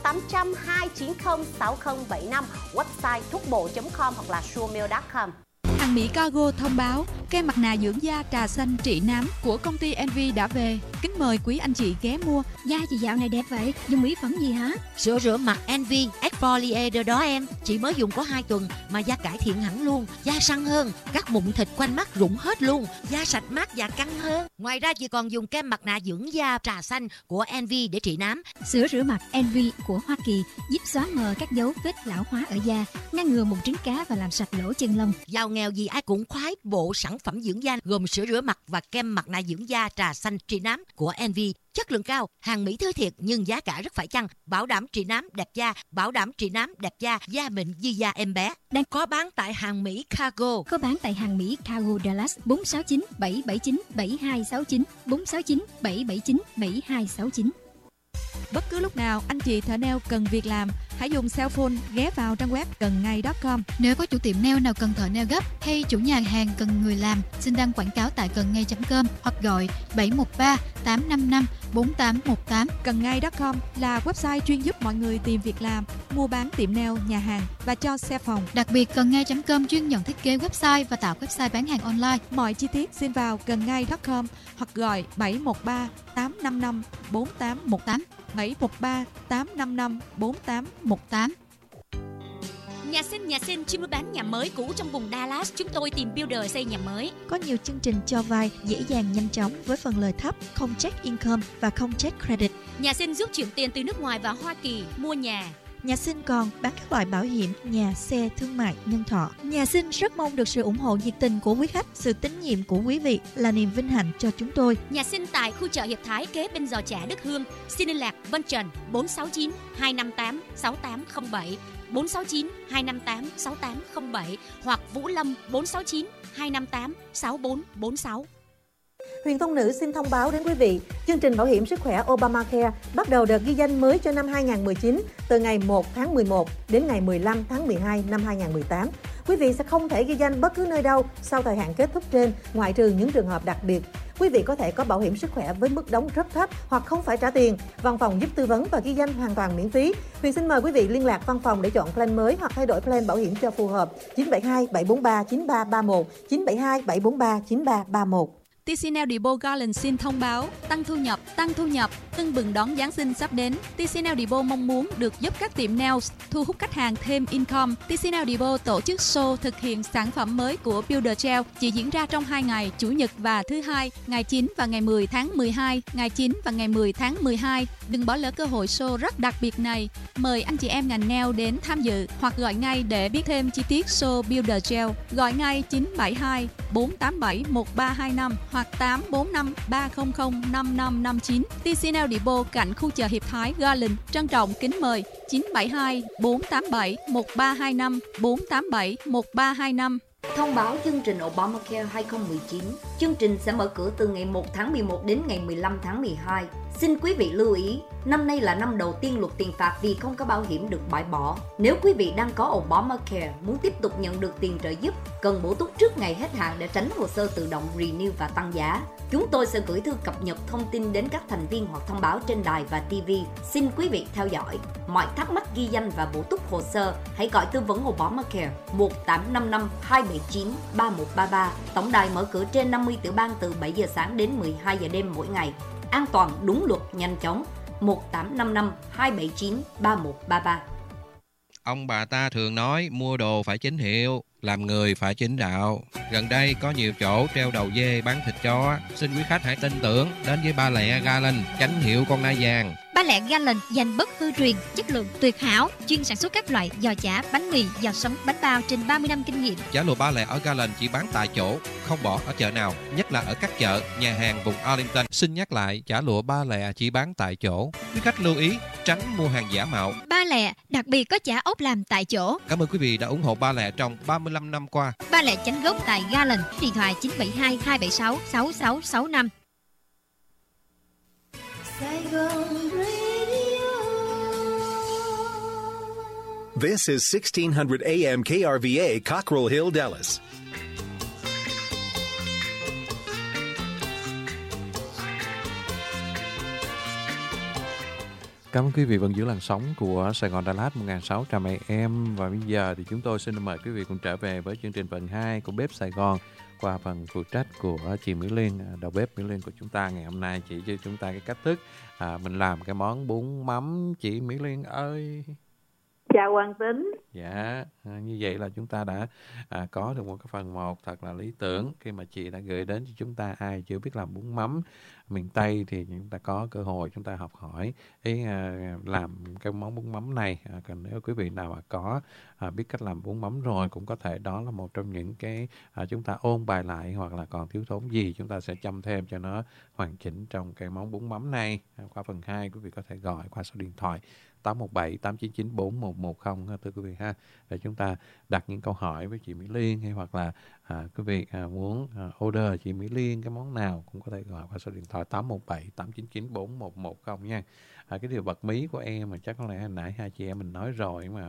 1-800-290-6075, website thuocbổ.com hoặc là sumil.com. Hàng Mỹ Cargo thông báo kem mặt nạ dưỡng da trà xanh trị nám của công ty Envy đã về. Kính mời quý anh chị ghé mua. Da chị dạo này đẹp vậy, dùng mỹ phẩm gì hả? Sữa rửa mặt Envy Exfoliator đó em. Chị mới dùng có 2 tuần mà da cải thiện hẳn luôn. Da săn hơn, các mụn thịt quanh mắt rụng hết luôn. Da sạch mát và căng hơn. Ngoài ra chị còn dùng kem mặt nạ dưỡng da trà xanh của Envy để trị nám. Sữa rửa mặt Envy của Hoa Kỳ giúp xóa mờ các dấu vết lão hóa ở da, ngăn ngừa mụn trứng cá và làm sạch lỗ chân lông. Giàu nghèo gì ai cũng khoái bộ sản phẩm dưỡng da gồm sữa rửa mặt và kem mặt nạ dưỡng da trà xanh trị nám của Envy. Chất lượng cao, hàng Mỹ thứ thiệt nhưng giá cả rất phải chăng. Bảo đảm trị nám đẹp da, bảo đảm trị nám đẹp da mịn như da em bé. Đang có bán tại hàng Mỹ Cargo. Có bán tại hàng Mỹ Cargo Dallas 469 779 7269 469 779 7269. Bất cứ lúc nào anh chị thợ nail cần việc làm, hãy dùng cell phone ghé vào trang web cầnnngay.com. Nếu có chủ tiệm nail nào cần thợ nail gấp hay chủ nhà hàng cần người làm, xin đăng quảng cáo tại cầnnngay.com hoặc gọi 713 855 4818. Cầnnngay.com là website chuyên giúp mọi người tìm việc làm, mua bán tiệm nail, nhà hàng và cho xe phòng. Đặc biệt cầnnngay.com chuyên nhận thiết kế website và tạo website bán hàng online. Mọi chi tiết xin vào cầnnngay.com hoặc gọi 713 855 4818. 713 855 4818. Nhà xin chuyên mua bán nhà mới cũ trong vùng Dallas. Chúng tôi tìm builder xây nhà mới. Có nhiều chương trình cho vay dễ dàng nhanh chóng với phần lời thấp, không check income và không check credit. Nhà xin giúp chuyển tiền từ nước ngoài vào Hoa Kỳ mua nhà. Nhà Sinh còn bán các loại bảo hiểm nhà, xe, thương mại, nhân thọ. Nhà Sinh rất mong được sự ủng hộ nhiệt tình của quý khách. Sự tín nhiệm của quý vị là niềm vinh hạnh cho chúng tôi. Nhà Sinh tại khu chợ Hiệp Thái kế bên giò chả Đức Hương. Xin liên lạc Vân Trần 469 258 6807, 469 258 6807 hoặc Vũ Lâm 469 258 6446. Huyền Thông Nữ xin thông báo đến quý vị, chương trình bảo hiểm sức khỏe Obamacare bắt đầu đợt ghi danh mới cho năm 2019 từ ngày 1 tháng 11 đến ngày 15 tháng 12 năm 2018. Quý vị sẽ không thể ghi danh bất cứ nơi đâu sau thời hạn kết thúc trên, ngoại trừ những trường hợp đặc biệt. Quý vị có thể có bảo hiểm sức khỏe với mức đóng rất thấp hoặc không phải trả tiền. Văn phòng giúp tư vấn và ghi danh hoàn toàn miễn phí. Huyền xin mời quý vị liên lạc văn phòng để chọn plan mới hoặc thay đổi plan bảo hiểm cho phù hợp. 972 743 9331, 972 743 9331. TCL Depot Garland xin thông báo tăng thu nhập, tưng bừng đón Giáng sinh sắp đến. TCL Depot mong muốn được giúp các tiệm nails thu hút khách hàng thêm income. TCL Depot tổ chức show thực hiện sản phẩm mới của Builder Gel chỉ diễn ra trong 2 ngày, Chủ nhật và thứ Hai, ngày 9 và ngày 10 tháng 12, ngày 9 và ngày 10 tháng 12. Đừng bỏ lỡ cơ hội show rất đặc biệt này. Mời anh chị em ngành nail đến tham dự hoặc gọi ngay để biết thêm chi tiết show Builder Gel. Gọi ngay 972 487 1325 hoặc 845 300 5559. TCL Depot cạnh khu chợ Hiệp Thái Garland trân trọng kính mời 972 487 1325 487 1325. Thông báo chương trình Obamacare 2019. Chương trình sẽ mở cửa từ ngày 1 tháng 11 đến ngày 15 tháng 12. Xin quý vị lưu ý, năm nay là năm đầu tiên luật tiền phạt vì không có bảo hiểm được bãi bỏ. Nếu quý vị đang có Obamacare, muốn tiếp tục nhận được tiền trợ giúp, cần bổ túc trước ngày hết hạn để tránh hồ sơ tự động renew và tăng giá. Chúng tôi sẽ gửi thư cập nhật thông tin đến các thành viên hoặc thông báo trên đài và TV. Xin quý vị theo dõi. Mọi thắc mắc ghi danh và bổ túc hồ sơ, hãy gọi tư vấn Obamacare 1855 279 3133. Tổng đài mở cửa trên 50 tiểu bang từ 7 giờ sáng đến 12 giờ đêm mỗi ngày. An toàn, đúng luật, nhanh chóng. 1855 279 3133. Ông bà ta thường nói mua đồ phải chính hiệu, làm người phải chính đạo. Gần đây có nhiều chỗ treo đầu dê bán thịt chó. Xin quý khách hãy tin tưởng đến với Ba Lẹ Garland, chánh hiệu con nai vàng. Ba Lẹ Garland dành bất hư truyền, chất lượng tuyệt hảo, chuyên sản xuất các loại giò chả, bánh mì, giò sống, bánh bao trên 30 năm kinh nghiệm. Chả lụa Ba Lẹ ở Garland chỉ bán tại chỗ, không bỏ ở chợ nào, nhất là ở các chợ, nhà hàng vùng Arlington. Xin nhắc lại, chả lụa Ba Lẹ chỉ bán tại chỗ. Quý khách lưu ý, tránh mua hàng giả mạo. Ba Lẹ đặc biệt có chả ốp làm tại chỗ. Cảm ơn quý vị đã ủng hộ Ba Lẹ trong 35 năm qua. Ba Lẹ chánh gốc tại Garland, điện thoại 972 276 6665. This is 1600 AM KRVA, Cockrell Hill, Dallas. Cảm ơn quý vị vẫn giữ làn sóng của Sài Gòn Đà Lạt 1600 AM. Và bây giờ thì chúng tôi xin mời quý vị cùng trở về với chương trình phần 2 của Bếp Sài Gòn qua phần phụ trách của chị Mỹ Liên, đầu bếp Mỹ Liên của chúng ta. Ngày hôm nay chỉ cho chúng ta cái cách thức mình làm cái món bún mắm, chị Mỹ Liên ơi. Chào Hoàng Tính. Dạ, như vậy là chúng ta đã có được một cái phần 1 thật là lý tưởng khi mà chị đã gửi đến cho chúng ta. Ai chưa biết làm bún mắm miền Tây thì chúng ta có cơ hội chúng ta học hỏi làm cái món bún mắm này. Còn nếu quý vị nào mà có biết cách làm bún mắm rồi, cũng có thể đó là một trong những cái chúng ta ôn bài lại, hoặc là còn thiếu thốn gì chúng ta sẽ chăm thêm cho nó hoàn chỉnh trong cái món bún mắm này. Qua phần 2 quý vị có thể gọi qua số điện thoại 817 899 4110 thưa quý vị ha, để chúng ta đặt những câu hỏi với chị Mỹ Liên, hay hoặc là quý vị muốn order chị Mỹ Liên cái món nào cũng có thể gọi qua số điện thoại 817 899 4110 nha. Cái điều bật mí của em mà chắc có lẽ hồi nãy hai chị em mình nói rồi, mà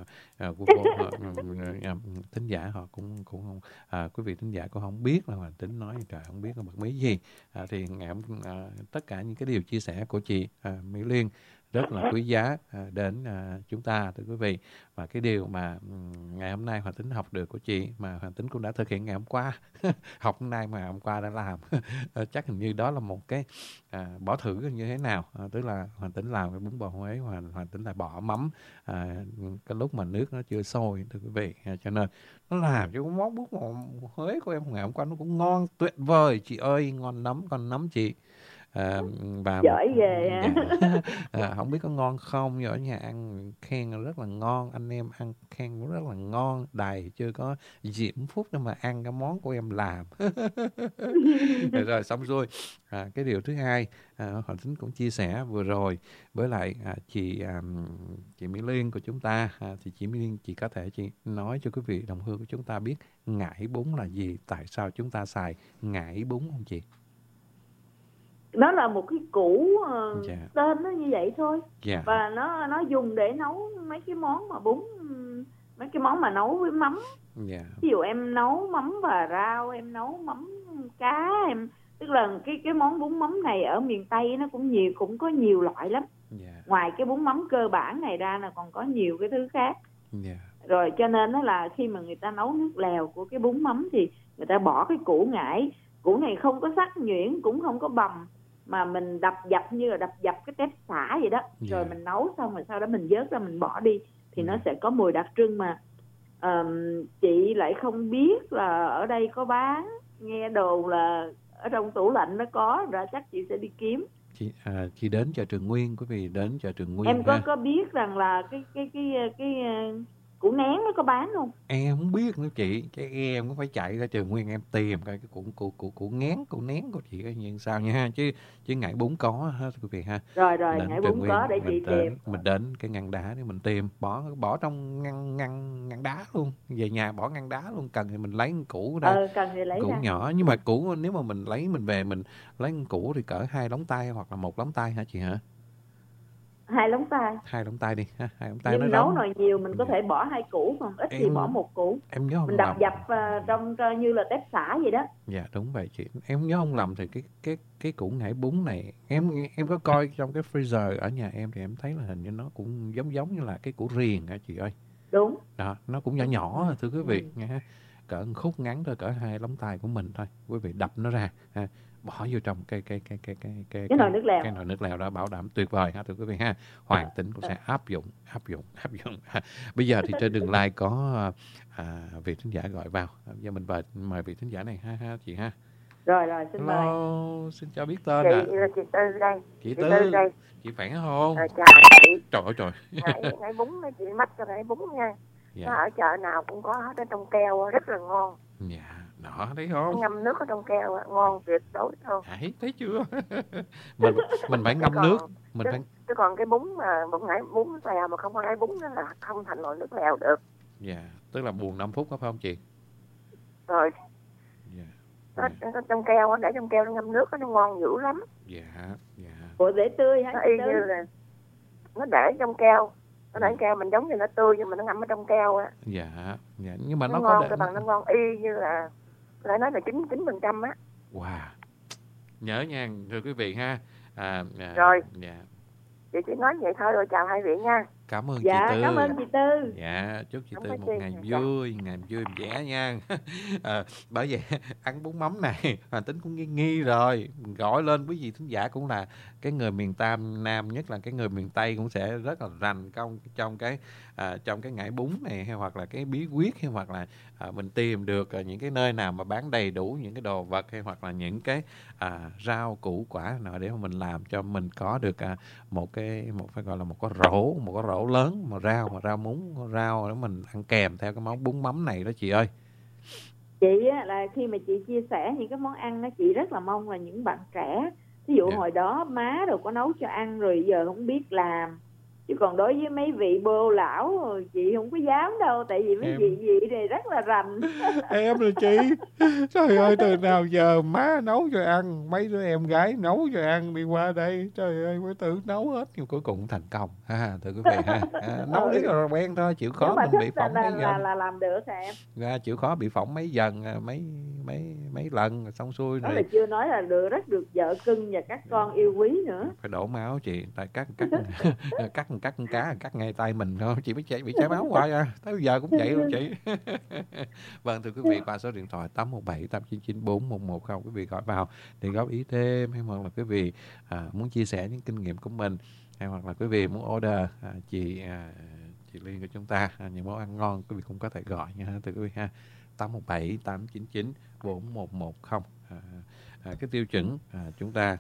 thính giả họ cũng không quý vị thính giả cũng không biết là Tính nói trời không biết là bật mí gì. Thì ngày tất cả những cái điều chia sẻ của chị Mỹ Liên rất là quý giá đến chúng ta thưa quý vị. Và cái điều mà ngày hôm nay Hoàng Tính học được của chị, mà Hoàng Tính cũng đã thực hiện ngày hôm qua học hôm nay mà hôm qua đã làm chắc hình như đó là một cái bỏ thử như thế nào. Tức là Hoàng Tính làm cái bún bò Huế, Hoàng Tính là bỏ mắm cái lúc mà nước nó chưa sôi thưa quý vị, cho nên nó làm cho món bún bò Huế của em ngày hôm qua nó cũng ngon tuyệt vời chị ơi, ngon lắm, con nắm chị. Và giỏi ghê. không biết có ngon không, nhưng ở nhà ăn khen rất là ngon, anh em ăn khen rất là ngon. Đài chưa có diễm phúc để mà ăn cái món của em làm. Rồi xong rồi. Cái điều thứ hai, Hoàng Tính cũng chia sẻ vừa rồi với lại chị Mỹ Liên của chúng ta, thì chị Mỹ Liên, chị có thể chị nói cho quý vị đồng hương của chúng ta biết ngải bún là gì, tại sao chúng ta xài ngải bún không chị? Nó là một cái củ tên nó như vậy thôi. Và nó dùng để nấu mấy cái món mà bún, mấy cái món mà nấu với mắm. Ví dụ em nấu mắm và rau, em nấu mắm cá, tức là cái món bún mắm này ở miền Tây nó cũng có nhiều loại lắm. Ngoài cái bún mắm cơ bản này ra là còn có nhiều cái thứ khác. Rồi cho nên nó là khi mà người ta nấu nước lèo của cái bún mắm thì người ta bỏ cái củ ngải. Củ này không có sắc nhuyễn, cũng không có bằm, mà mình đập dập như là đập dập cái tép xả vậy đó. Rồi mình nấu xong rồi sau đó mình vớt ra mình bỏ đi thì nó sẽ có mùi đặc trưng mà chị lại không biết là ở đây có bán. Nghe đồn là ở trong tủ lạnh nó có, rồi chắc chị sẽ đi kiếm. Chị đến chợ Trường Nguyên, quý vị đến chợ Trường Nguyên. Em có biết rằng là cái củ nén nó có bán không? Em không biết nữa chị, cái em cũng phải chạy ra Trường Nguyên em tìm coi cái củ nén của chị coi như sao nha, chứ ngải bún có hết quý vị ha. Rồi ngải bún có để chị tìm. Mình đến cái ngăn đá để mình tìm, bỏ trong ngăn đá luôn, về nhà bỏ ngăn đá luôn, cần thì mình lấy củ ra. Cần thì lấy củ ra. nhỏ, nhưng mà củ nếu mà mình về mình lấy củ thì cỡ 2 lóng tay hoặc là 1 lóng tay hả chị hả? 2 lóng tay. 2 lóng tay đi ha, 2 lóng tay. Nhưng nấu nồi nhiều mình có thể bỏ 2 củ, còn ít thì bỏ 1 củ. Em nhớ không mình đập dập trong như là tép xả vậy đó. Dạ đúng vậy chị. Em nhớ không lầm thì cái củ ngải bún này em có coi trong cái freezer ở nhà em thì em thấy là hình như nó cũng giống như là cái củ riềng hả chị ơi. Đúng. Đó, nó cũng nhỏ thưa quý vị nha. Cỡ khúc ngắn thôi, cỡ 2 lóng tay của mình thôi. Quý vị đập nó ra ha, bỏ vô trong cái nồi nước lèo. Cái nồi nước lèo đó bảo đảm tuyệt vời ha thưa quý vị ha. Hoàng Tính cũng sẽ áp dụng. Bây giờ thì trên đường line có vị thính giả gọi vào. Giờ mình mời vị thính giả này ha chị ha. Rồi xin mời. Xin chào biết tên chị Tư đây. Chị Tư đây. Chị khỏe không? Chào chị. Trời. Ngải bún chị mách cho ngải bún nha. Nó ở chợ nào cũng có hết, ở trong keo rất là ngon. Dạ, đó thấy không? Ngâm nước ở trong keo ngon tuyệt đối luôn. Thấy chưa? mình phải ngâm nước. Chứ còn cái bún mà một ngải bún lèo mà không có ngải bún nó là không thành nồi nước lèo được. Dạ, tức là buồn 5 phút phải không chị? Rồi. Nó trong keo, để trong keo nó ngâm nước nó ngon dữ lắm. Dạ. Ủa để tươi hả? Nó y như là nó để trong keo. Nó để keo mình giống như nó tươi nhưng mà nó ngâm ở trong keo á. Dạ. Nhưng mà nó ngon, có cái bằng nó ngon y như là lại nói là 99% á. Wow. Nhớ nha thưa quý vị ha. Rồi. Dạ. Chị chỉ nói vậy thôi rồi, chào hai vị nha. Cảm ơn chị Tư. Cảm ơn chị Tư. Dạ, chúc chị Tư một ngày vui vẻ nha. Bởi vậy ăn bún mắm này Hoàng Tính cũng nghi rồi, gọi lên quý vị thính giả cũng là cái người miền Nam, nhất là cái người miền Tây cũng sẽ rất là rành trong cái ngải bún này, hay hoặc là cái bí quyết, hay hoặc là mình tìm được những cái nơi nào mà bán đầy đủ những cái đồ vật, hay hoặc là những cái rau củ quả nào để mà mình làm cho mình có được một phải gọi là một cái rổ lớn mà rau muống rau để mình ăn kèm theo cái món bún mắm này đó chị ơi. Chị á, là khi mà chị chia sẻ những cái món ăn đó, chị rất là mong là những bạn trẻ, ví dụ hồi đó má rồi có nấu cho ăn rồi giờ không biết làm, chứ còn đối với mấy vị bô lão rồi chị không có dám đâu, tại vì mấy vị này rất là rành. Em là chị, trời ơi, từ nào giờ má nấu cho ăn, mấy đứa em gái nấu cho ăn đi qua đây, trời ơi, mới tự nấu hết, nhưng cuối cùng thành công ha, thưa quý vị ha. Nấu riết rồi quen thôi, chịu khó mình bị phỏng mấy lần là làm được hả em? Ra chịu khó bị phỏng mấy mấy lần xong xuôi rồi. Đó là chưa nói là rất được vợ cưng và các con yêu quý nữa. Phải đổ máu chị, tại cắt cá cắt ngay tay mình thôi, chị bị chảy máu hoài à. Tới bây giờ cũng vậy luôn chị. Vâng, thưa quý vị, qua số điện thoại 817 899 4110 quý vị gọi vào để góp ý thêm, hay hoặc là quý vị muốn chia sẻ những kinh nghiệm của mình, hay hoặc là quý vị muốn order chị Liên của chúng ta những món ăn ngon, quý vị cũng có thể gọi nha thưa quý vị ha. 817 899 4110. Cái tiêu chuẩn chúng ta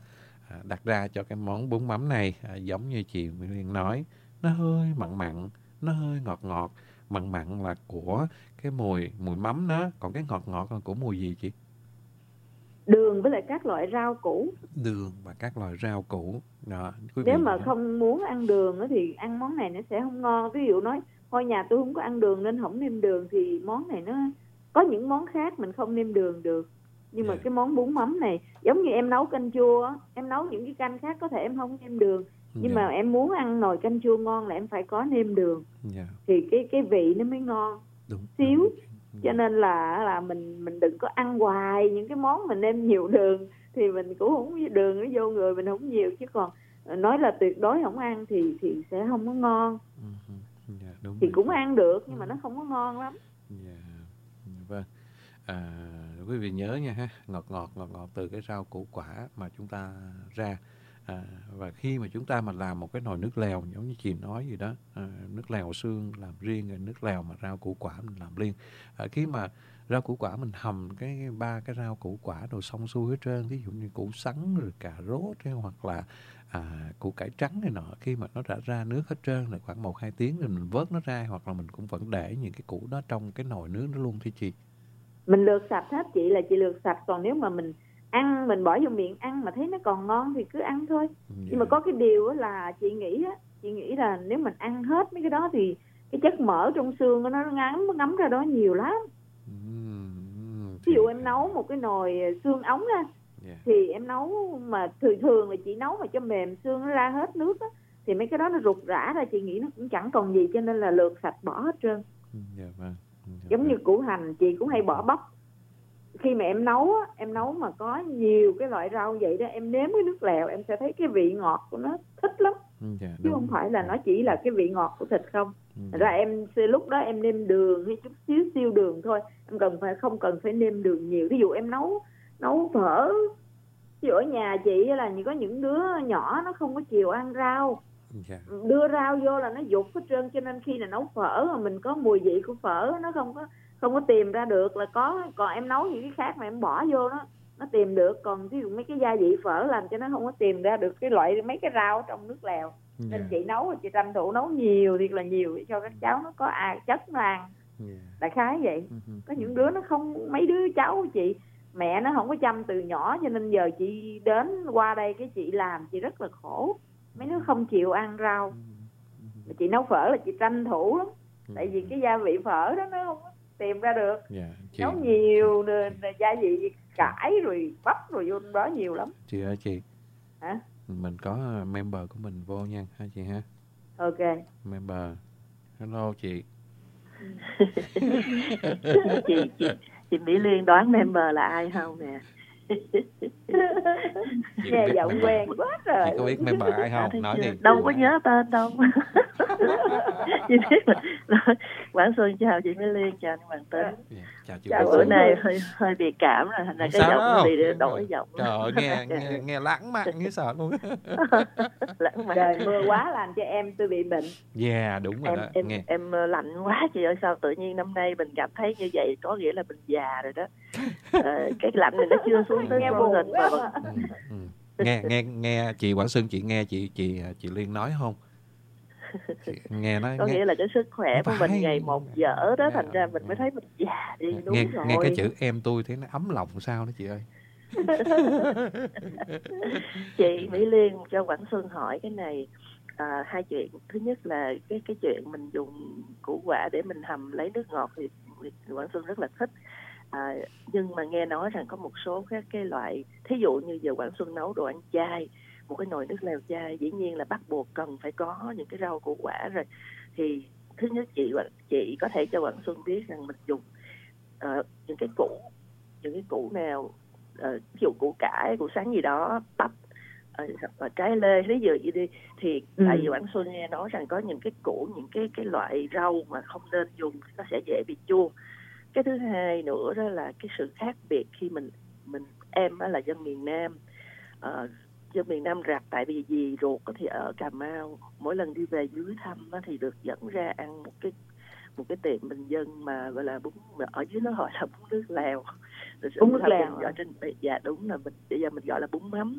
đặt ra cho cái món bún mắm này, giống như chị Mỹ Liên nói, nó hơi mặn mặn, nó hơi ngọt ngọt. Mặn mặn là của cái mùi mắm đó, còn cái ngọt ngọt là của mùi gì chị? Đường với lại các loại rau củ. Đường và các loại rau củ. Đó, nếu mà không muốn ăn đường thì ăn món này nó sẽ không ngon. Ví dụ nói thôi nhà tôi không có ăn đường nên không nêm đường, thì món này nó có những món khác mình không nêm đường được. Nhưng mà cái món bún mắm này giống như em nấu canh chua, em nấu những cái canh khác có thể em không nêm đường, nhưng mà em muốn ăn nồi canh chua ngon là em phải có nêm đường, thì cái vị nó mới ngon. Xíu. Cho nên là mình đừng có ăn hoài những cái món mình nêm nhiều đường, thì mình cũng không, đường nó vô người mình không nhiều, chứ còn nói là tuyệt đối không ăn thì sẽ không có ngon. Thì cũng ăn được nhưng mà nó không có ngon lắm. Vâng. Quý vị nhớ nha ha, ngọt ngọt từ cái rau củ quả mà chúng ta ra. Và khi mà chúng ta mà làm một cái nồi nước lèo giống như chị nói gì đó, nước lèo xương làm riêng, rồi nước lèo mà rau củ quả mình làm riêng. Khi mà rau củ quả mình hầm ba cái rau củ quả đồ xong xuôi hết trơn, ví dụ như củ sắn rồi cà rốt hay hoặc là củ cải trắng này nọ, khi mà nó đã ra nước hết trơn rồi khoảng 1-2 tiếng rồi mình vớt nó ra, hoặc là mình cũng vẫn để những cái củ đó trong cái nồi nước đó luôn thưa chị. Mình lược sạch hết, chị lược sạch. Còn nếu mà mình ăn, mình bỏ vô miệng ăn mà thấy nó còn ngon thì cứ ăn thôi. Nhưng mà có cái điều là chị nghĩ là nếu mình ăn hết mấy cái đó thì cái chất mỡ trong xương nó ngấm ra đó nhiều lắm. Ví dụ em nấu một cái nồi xương ống á, thì em nấu mà thường là chị nấu mà cho mềm xương nó ra hết nước á, thì mấy cái đó nó rục rã ra, chị nghĩ nó cũng chẳng còn gì, cho nên là lược sạch bỏ hết trơn. Giống như củ hành chị cũng hay bỏ bóc. Khi mà em nấu mà có nhiều cái loại rau vậy đó, em nếm cái nước lèo em sẽ thấy cái vị ngọt của nó thích lắm. Chứ không phải là nó chỉ là cái vị ngọt của thịt không. Thật ra em lúc đó em nêm đường hay chút xíu siêu đường thôi, em không cần phải nêm đường nhiều. Ví dụ em nấu phở, ví dụ ở nhà chị là có những đứa nhỏ nó không có chiều ăn rau, đưa rau vô là nó dục hết trơn, cho nên khi là nấu phở mà mình có mùi vị của phở nó không có tìm ra được là có. Còn em nấu những cái khác mà em bỏ vô nó tìm được. Còn ví dụ mấy cái gia vị phở làm cho nó không có tìm ra được cái loại mấy cái rau trong nước lèo. Nên chị nấu, chị tranh thủ nấu nhiều, thiệt là nhiều để cho các cháu nó có chất nó ăn. Đại khái vậy. Có những đứa nó không, mấy đứa cháu của chị mẹ nó không có chăm từ nhỏ, cho nên giờ chị đến qua đây cái chị làm chị rất là khổ. Mấy đứa không chịu ăn rau. Chị nấu phở là chị tranh thủ lắm. Tại vì cái gia vị phở đó nó không có tìm ra được. Nấu nhiều gia vị cải rồi bắp rồi vô đó nhiều lắm. Chị ơi chị. Hả? Mình có member của mình vô nha ha chị ha. Ok. Member. Hello chị. chị Mỹ Liên đoán member là ai không nè? Nghe giọng quen quá rồi. Chị có biết member ai không? Nói đi. Đâu có nhớ tên đâu. Chị biết là Quảng Xuân chào chị Mỹ Liên, chào anh Hoàng Tính. Chào bữa nay hơi bị cảm rồi, thành ra cái giọng nó bị đổi giọng. Trời ơi, nghe lãng mạn như sợ luôn. Trời mưa quá làm cho tôi bị bệnh. Đúng rồi đó. Em lạnh quá chị ơi, sao tự nhiên năm nay mình cảm thấy như vậy, có nghĩa là mình già rồi đó. Cái lạnh này nó chưa xuống tới frozen mà. Nghe chị Quảng Xuân, chị nghe chị Liên nói không? Nghe nói có nghĩa là cái sức khỏe của mình ngày một dở đó, thành ra mình mới thấy mình già đi. Đúng rồi. Nghe cái chữ em tôi thấy nó ấm lòng sao đó chị ơi. Chị Mỹ Liên cho Quảng Xuân hỏi cái này, hai chuyện. Thứ nhất là cái chuyện mình dùng củ quả để mình hầm lấy nước ngọt thì Quảng Xuân rất là thích. Nhưng mà nghe nói rằng có một số các cái loại, thí dụ như giờ Quảng Xuân nấu đồ ăn chay, một cái nồi nước lèo chay, dĩ nhiên là bắt buộc cần phải có những cái rau củ quả rồi. Thì thứ nhất chị có thể cho Quảng Xuân biết rằng mình dùng những cái củ nào, ví dụ củ cải, củ sắn gì đó, bắp, trái lê, lý dụ gì đi, thì tại vì Quảng Xuân nghe nói rằng có những cái củ, những cái loại rau mà không nên dùng, nó sẽ dễ bị chua. Cái thứ hai nữa đó là cái sự khác biệt khi em là dân miền Nam, dân miền Nam rặt, tại vì dì ruột thì ở Cà Mau, mỗi lần đi về dưới thăm thì được dẫn ra ăn một cái tiệm bình dân mà gọi là bún, ở dưới nó gọi là bún nước lèo. Bún nước lèo trên, dạ đúng, là bây giờ mình gọi là bún mắm.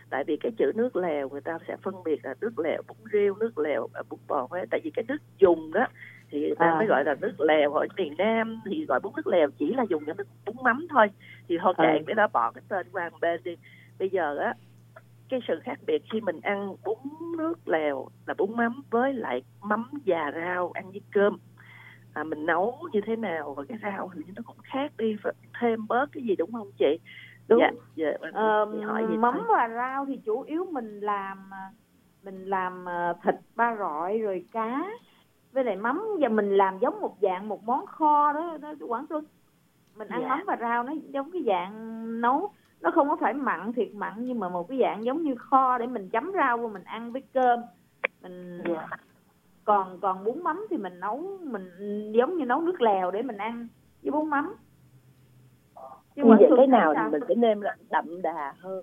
Tại vì cái chữ nước lèo người ta sẽ phân biệt là nước lèo bún riêu, nước lèo bún bò Huế. Tại vì cái nước dùng đó thì người ta mới gọi là nước lèo. Ở miền Nam thì gọi bún nước lèo chỉ là dùng cho nước bún mắm thôi. Thì thôi kệ cái đó, bỏ cái tên qua một bên đi. Bây giờ á, cái sự khác biệt khi mình ăn bún nước lèo là bún mắm với lại mắm và rau ăn với cơm, mình nấu như thế nào và cái rau hình như nó cũng khác đi, phải thêm bớt cái gì đúng không chị? Đúng. Dạ, hỏi gì mắm và rau thì chủ yếu mình làm thịt ba rọi rồi cá với lại mắm, và mình làm giống một dạng một món kho đó Quảng Xuân. Mình ăn mắm và rau nó giống cái dạng nấu, nó không có phải mặn thiệt mặn, nhưng mà một cái dạng giống như kho để mình chấm rau và mình ăn với cơm. Mình còn bún mắm thì mình nấu, mình giống như nấu nước lèo để mình ăn với bún mắm. Chứ vậy cái nào thì mình sẽ nêm là đậm đà hơn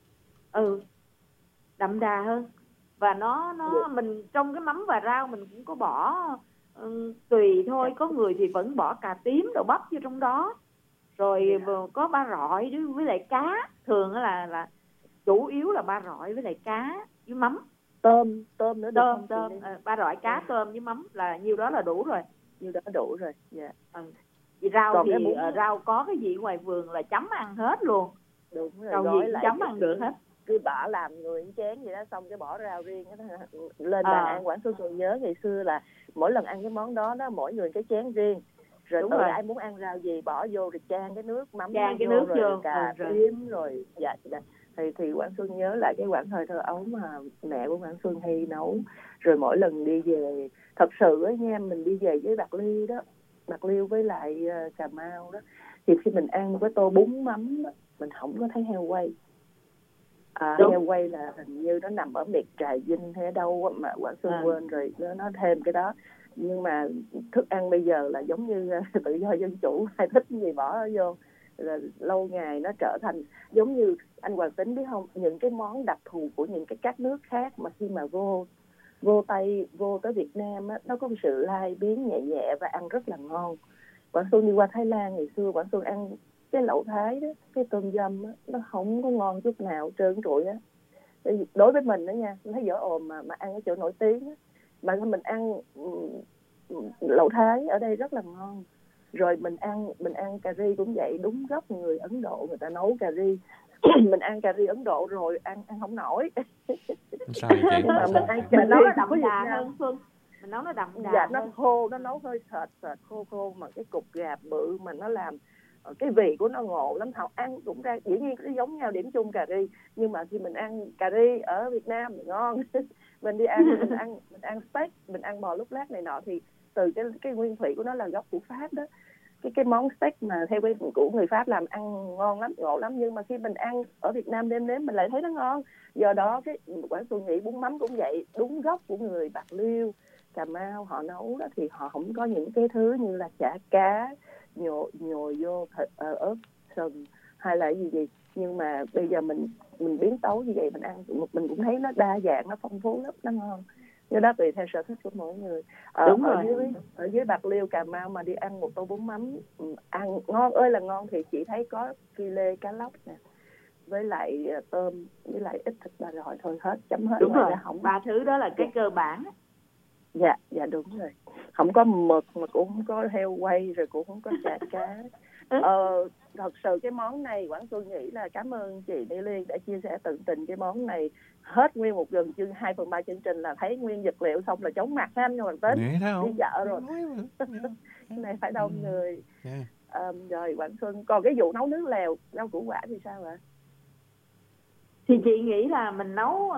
đậm đà hơn. Và nó mình trong cái mắm và rau mình cũng có bỏ tùy thôi, có người thì vẫn bỏ cà tím đậu bắp vô trong đó, rồi có ba rọi với lại cá. Thường là chủ yếu là ba rọi với lại cá với mắm, tôm nữa, tôm ba rọi cá tôm với mắm là nhiêu đó là đủ rồi. Nhiêu đó đủ rồi. Dạ. Vì rau thì rau có cái gì ngoài vườn là chấm ăn hết luôn. Đúng rồi, rau gì cũng chấm ăn được hết. Cứ bỏ làm người chén vậy đó, xong cái bỏ rau riêng lên bàn ăn. Quảng Xuân còn nhớ ngày xưa là mỗi lần ăn cái món đó mỗi người cái chén riêng, rồi ai muốn ăn rau gì bỏ vô rồi chan cái nước mắm, chan cái nước rồi cà tím rồi thì Quảng Xuân nhớ lại cái quãng thời thơ ấu mà mẹ của Quảng Xuân hay nấu. Rồi mỗi lần đi về, thật sự á nha, mình đi về với Bạc Liêu với lại Cà Mau đó, thì khi mình ăn cái tô bún mắm đó, mình không có thấy heo quay. Heo quay là hình như nó nằm ở miệt Trà Vinh hay ở đâu mà Quảng Xuân quên rồi, nó thêm cái đó. Nhưng mà thức ăn bây giờ là giống như tự do dân chủ, ai thích gì bỏ vô, rồi lâu ngày nó trở thành giống như anh Hoàng Tính biết không, những cái món đặc thù của những cái các nước khác mà khi mà vô tới Việt Nam á, nó có một sự lai biến nhẹ nhẹ và ăn rất là ngon. Quảng Xuân đi qua Thái Lan ngày xưa, Quảng Xuân ăn cái lẩu Thái đó, cái tôm dâm á, nó không có ngon chút nào trơn trụi á. Đối với mình đó nha, mình thấy dở ồm mà ăn ở chỗ nổi tiếng á, mà mình ăn lẩu Thái ở đây rất là ngon. Rồi mình ăn cà ri cũng vậy, đúng gốc người Ấn Độ người ta nấu cà ri. Mình ăn cà ri Ấn Độ rồi ăn không nổi. Sao vậy chị? Mà mình ăn cà ri nó đậm đà hơn Xuân. Mình nấu nó đậm đà. Dạ, nó khô, nó nấu hơi sệt khô mà cái cục gà bự mà nó làm cái vị của nó ngộ lắm. Thảo ăn cũng ra dĩ nhiên nó giống nhau điểm chung cà ri, nhưng mà khi mình ăn cà ri ở Việt Nam thì ngon. Mình đi ăn mình ăn steak, mình ăn bò lúc lát này nọ thì từ cái nguyên thủy của nó là gốc của Pháp đó. Cái món steak mà theo cái của người Pháp làm ăn ngon lắm, ngộ lắm, nhưng mà khi mình ăn ở Việt Nam nêm mình lại thấy nó ngon. Do đó cái Quảng Xuân nghĩ bún mắm cũng vậy, đúng gốc của người Bạc Liêu, Cà Mau họ nấu đó, thì họ không có những cái thứ như là chả cá nhồi vô thịt ớt sừng hay là gì. Nhưng mà bây giờ mình biến tấu như vậy, mình ăn mình cũng thấy nó đa dạng, nó phong phú lắm, nó ngon. Do đó tùy theo sở thích của mỗi người. Ở dưới Bạc Liêu, Cà Mau mà đi ăn một tô bún mắm ăn ngon ơi là ngon thì chỉ thấy có phi lê cá lóc nè, với lại tôm, với lại ít thịt ba rọi thôi, hết, chấm hết. Đúng rồi, ba thứ đó là cái cơ bản. Dạ đúng rồi. Không có mực mà cũng không có heo quay, rồi cũng không có chả cá. Thật sự cái món này Quảng Xuân nghĩ là cảm ơn chị Mỹ Liên đã chia sẻ tận tình cái món này. Hết nguyên một gần 2/3 chương trình là thấy nguyên vật liệu xong là chóng mặt anh Hoàng Tính đi chợ rồi. Cái này phải đông người. Rồi Quảng Xuân, còn cái vụ nấu nước lèo rau củ quả thì sao ạ? Thì chị nghĩ là mình nấu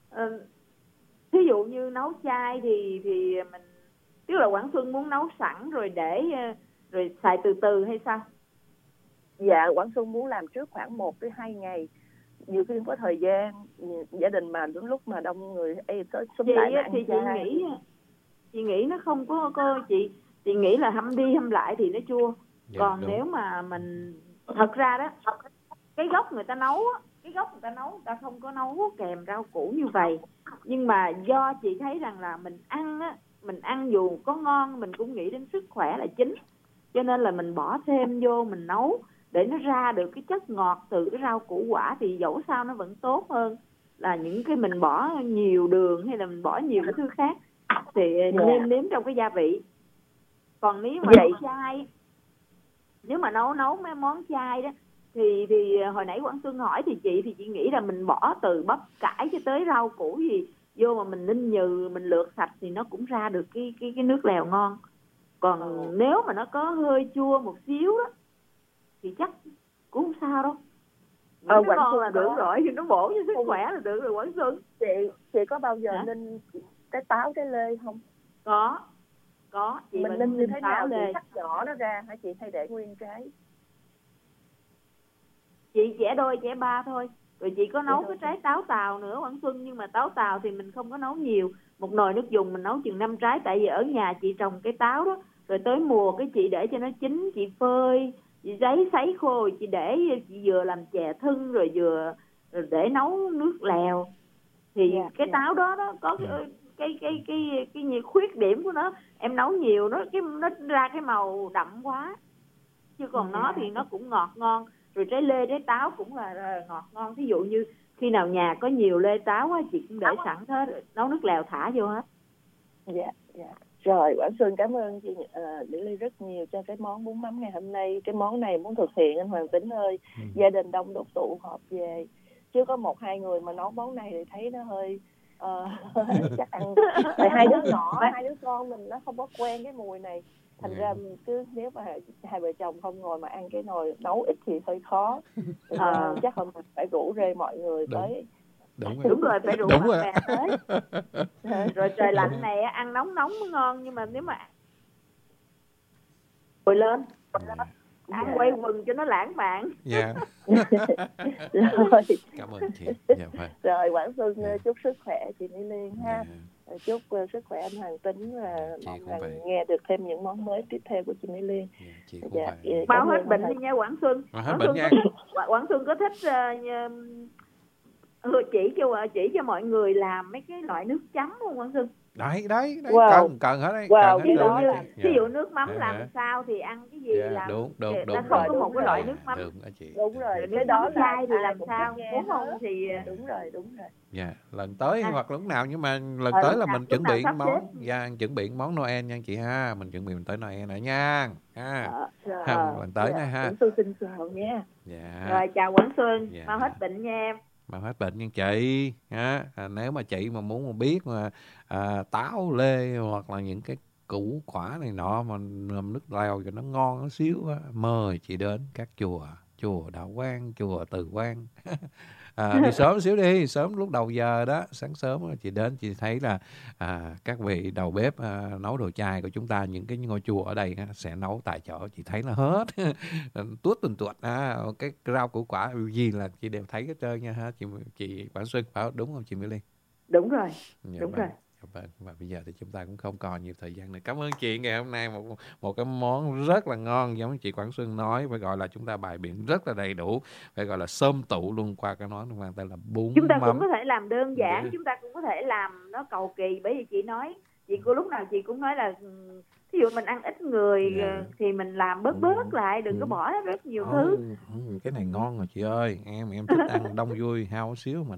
ví dụ như nấu chay thì mình, tức là Quảng Xuân muốn nấu sẵn rồi để rồi xài từ từ hay sao? Dạ, Quảng Xuân muốn làm trước khoảng 1 tới 2 ngày. Nhiều khi không có thời gian, gia đình mà đến lúc mà đông người xúm lại mà ăn chay. Chị nghĩ nó không có chị nghĩ là hâm đi hâm lại thì nó chua. Còn đúng. Nếu mà mình thật ra đó, cái gốc người ta nấu người ta không có nấu kèm rau củ như vậy. Nhưng mà do chị thấy rằng là mình ăn dù có ngon mình cũng nghĩ đến sức khỏe là chính. Cho nên là mình bỏ thêm vô mình nấu để nó ra được cái chất ngọt từ cái rau củ quả thì dẫu sao nó vẫn tốt hơn là những cái mình bỏ nhiều đường hay là mình bỏ nhiều cái thứ khác thì nên nếm trong cái gia vị. Còn nếu mà nấu chay, nếu mà nấu mấy món chay đó thì hồi nãy Quảng Xuân hỏi thì chị nghĩ là mình bỏ từ bắp cải cho tới rau củ gì vô mà mình ninh nhừ, mình lượt sạch thì nó cũng ra được cái nước lèo ngon. Còn nếu mà nó có hơi chua một xíu đó thì chắc cũng không sao đâu. Nó ngon là được rồi, thì nó bổ cho sức khỏe là được rồi Quảng Xuân. Chị có bao giờ ninh cái táo trái lê không? Có. Chị mình ninh như thế nào chị cắt nhỏ nó ra hả chị, hay để nguyên trái? Chị chẻ đôi chẻ ba thôi. Rồi chị có nấu cái trái táo tàu nữa Quảng Xuân, nhưng mà táo tàu thì mình không có nấu nhiều. Một nồi nước dùng mình nấu chừng 5 trái, tại vì ở nhà chị trồng cái táo đó. Rồi tới mùa cái chị để cho nó chín, chị phơi, chị sấy khô, chị để chị vừa làm chè thưng rồi vừa để nấu nước lèo. Thì cái táo đó có cái khuyết điểm của nó, em nấu nhiều nó ra cái màu đậm quá. Chứ còn nó thì nó cũng ngọt ngon. Rồi trái lê, trái táo cũng là ngọt ngon. Thí dụ như khi nào nhà có nhiều lê táo á, chị cũng để sẵn hết, nấu nước lèo thả vô hết. Dạ. Rồi, Quảng Xuân cảm ơn chị Mỹ Ly rất nhiều cho cái món bún mắm ngày hôm nay. Cái món này muốn thực hiện anh Hoàng Tính ơi, gia đình đông đúc tụ họp về. Chứ có 1-2 người mà nấu món này thì thấy nó hơi chắc ăn. Tại hai đứa nhỏ, 2 đứa con mình nó không có quen cái mùi này. Thành ra cứ nếu mà hai vợ chồng không ngồi mà ăn cái nồi nấu ít thì hơi khó. Chắc là mình phải rủ rê mọi người tới. Đúng rồi, phải rủ bạn bè tới. Rồi trời lạnh này ăn nóng mới ngon, nhưng mà nếu mà ngồi lên ăn quay quần cho nó lãng mạn. Rồi. Cảm ơn chị. Rồi Quảng Xuân chúc sức khỏe chị Mỹ Liên ha. Chúc sức khỏe anh Hoàng Tính và mong rằng nghe được thêm những món mới tiếp theo của chị Mỹ Liên. Mau hết bệnh đi nha Quảng Xuân. Quảng Xuân có thích chỉ cho mọi người làm mấy cái loại nước chấm không Quảng Xuân? Đấy, cần hết đấy. Ví dụ nước mắm làm sao thì ăn cái gì làm. Đúng. Ta không có một cái loại nước mắm. Đúng rồi. Cái đó chay thì làm sao? Đúng không thì đúng rồi. Dạ, lần tới hoặc lúc nào, nhưng mà lần tới là mình chuẩn bị món Noel nha chị ha. Mình chuẩn bị tới Noel nữa nha. Lần tới này ha. Tôi xin chào nha. Rồi chào Quảng Xuân, mau hết bệnh nha em. Mà hết bệnh nha chị ha. Nếu mà chị mà muốn biết mà táo lê hoặc là những cái củ quả này nọ mà làm nước lèo cho nó ngon nó xíu á, mời chị đến các chùa Đạo Quang, chùa Từ Quang. Đi sớm xíu đi, sớm lúc đầu giờ đó, sáng sớm chị đến chị thấy là các vị đầu bếp nấu đồ chay của chúng ta, những cái ngôi chùa ở đây sẽ nấu tại chỗ, chị thấy là hết tuốt cái rau củ quả gì là chị đều thấy hết trơn nha ha chị Quảng Xuân, phải đúng không chị Mỹ Liên? Đúng rồi. Đúng rồi. Và bây giờ thì chúng ta cũng không còn nhiều thời gian nữa. Cảm ơn chị ngày hôm nay, một cái món rất là ngon, giống như chị Quảng Xuân nói, phải gọi là chúng ta bày biện rất là đầy đủ, phải gọi là xôm tụ luôn qua cái món mang tên là bún mắm. Chúng ta cũng có thể làm đơn giản, chúng ta cũng có thể làm nó cầu kỳ, bởi vì chị nói, chị cô lúc nào chị cũng nói là ví dụ mình ăn ít người thì mình làm bớt lại, đừng có bỏ rất nhiều thứ. Cái này ngon rồi chị ơi, em thích ăn đông vui hao xíu mà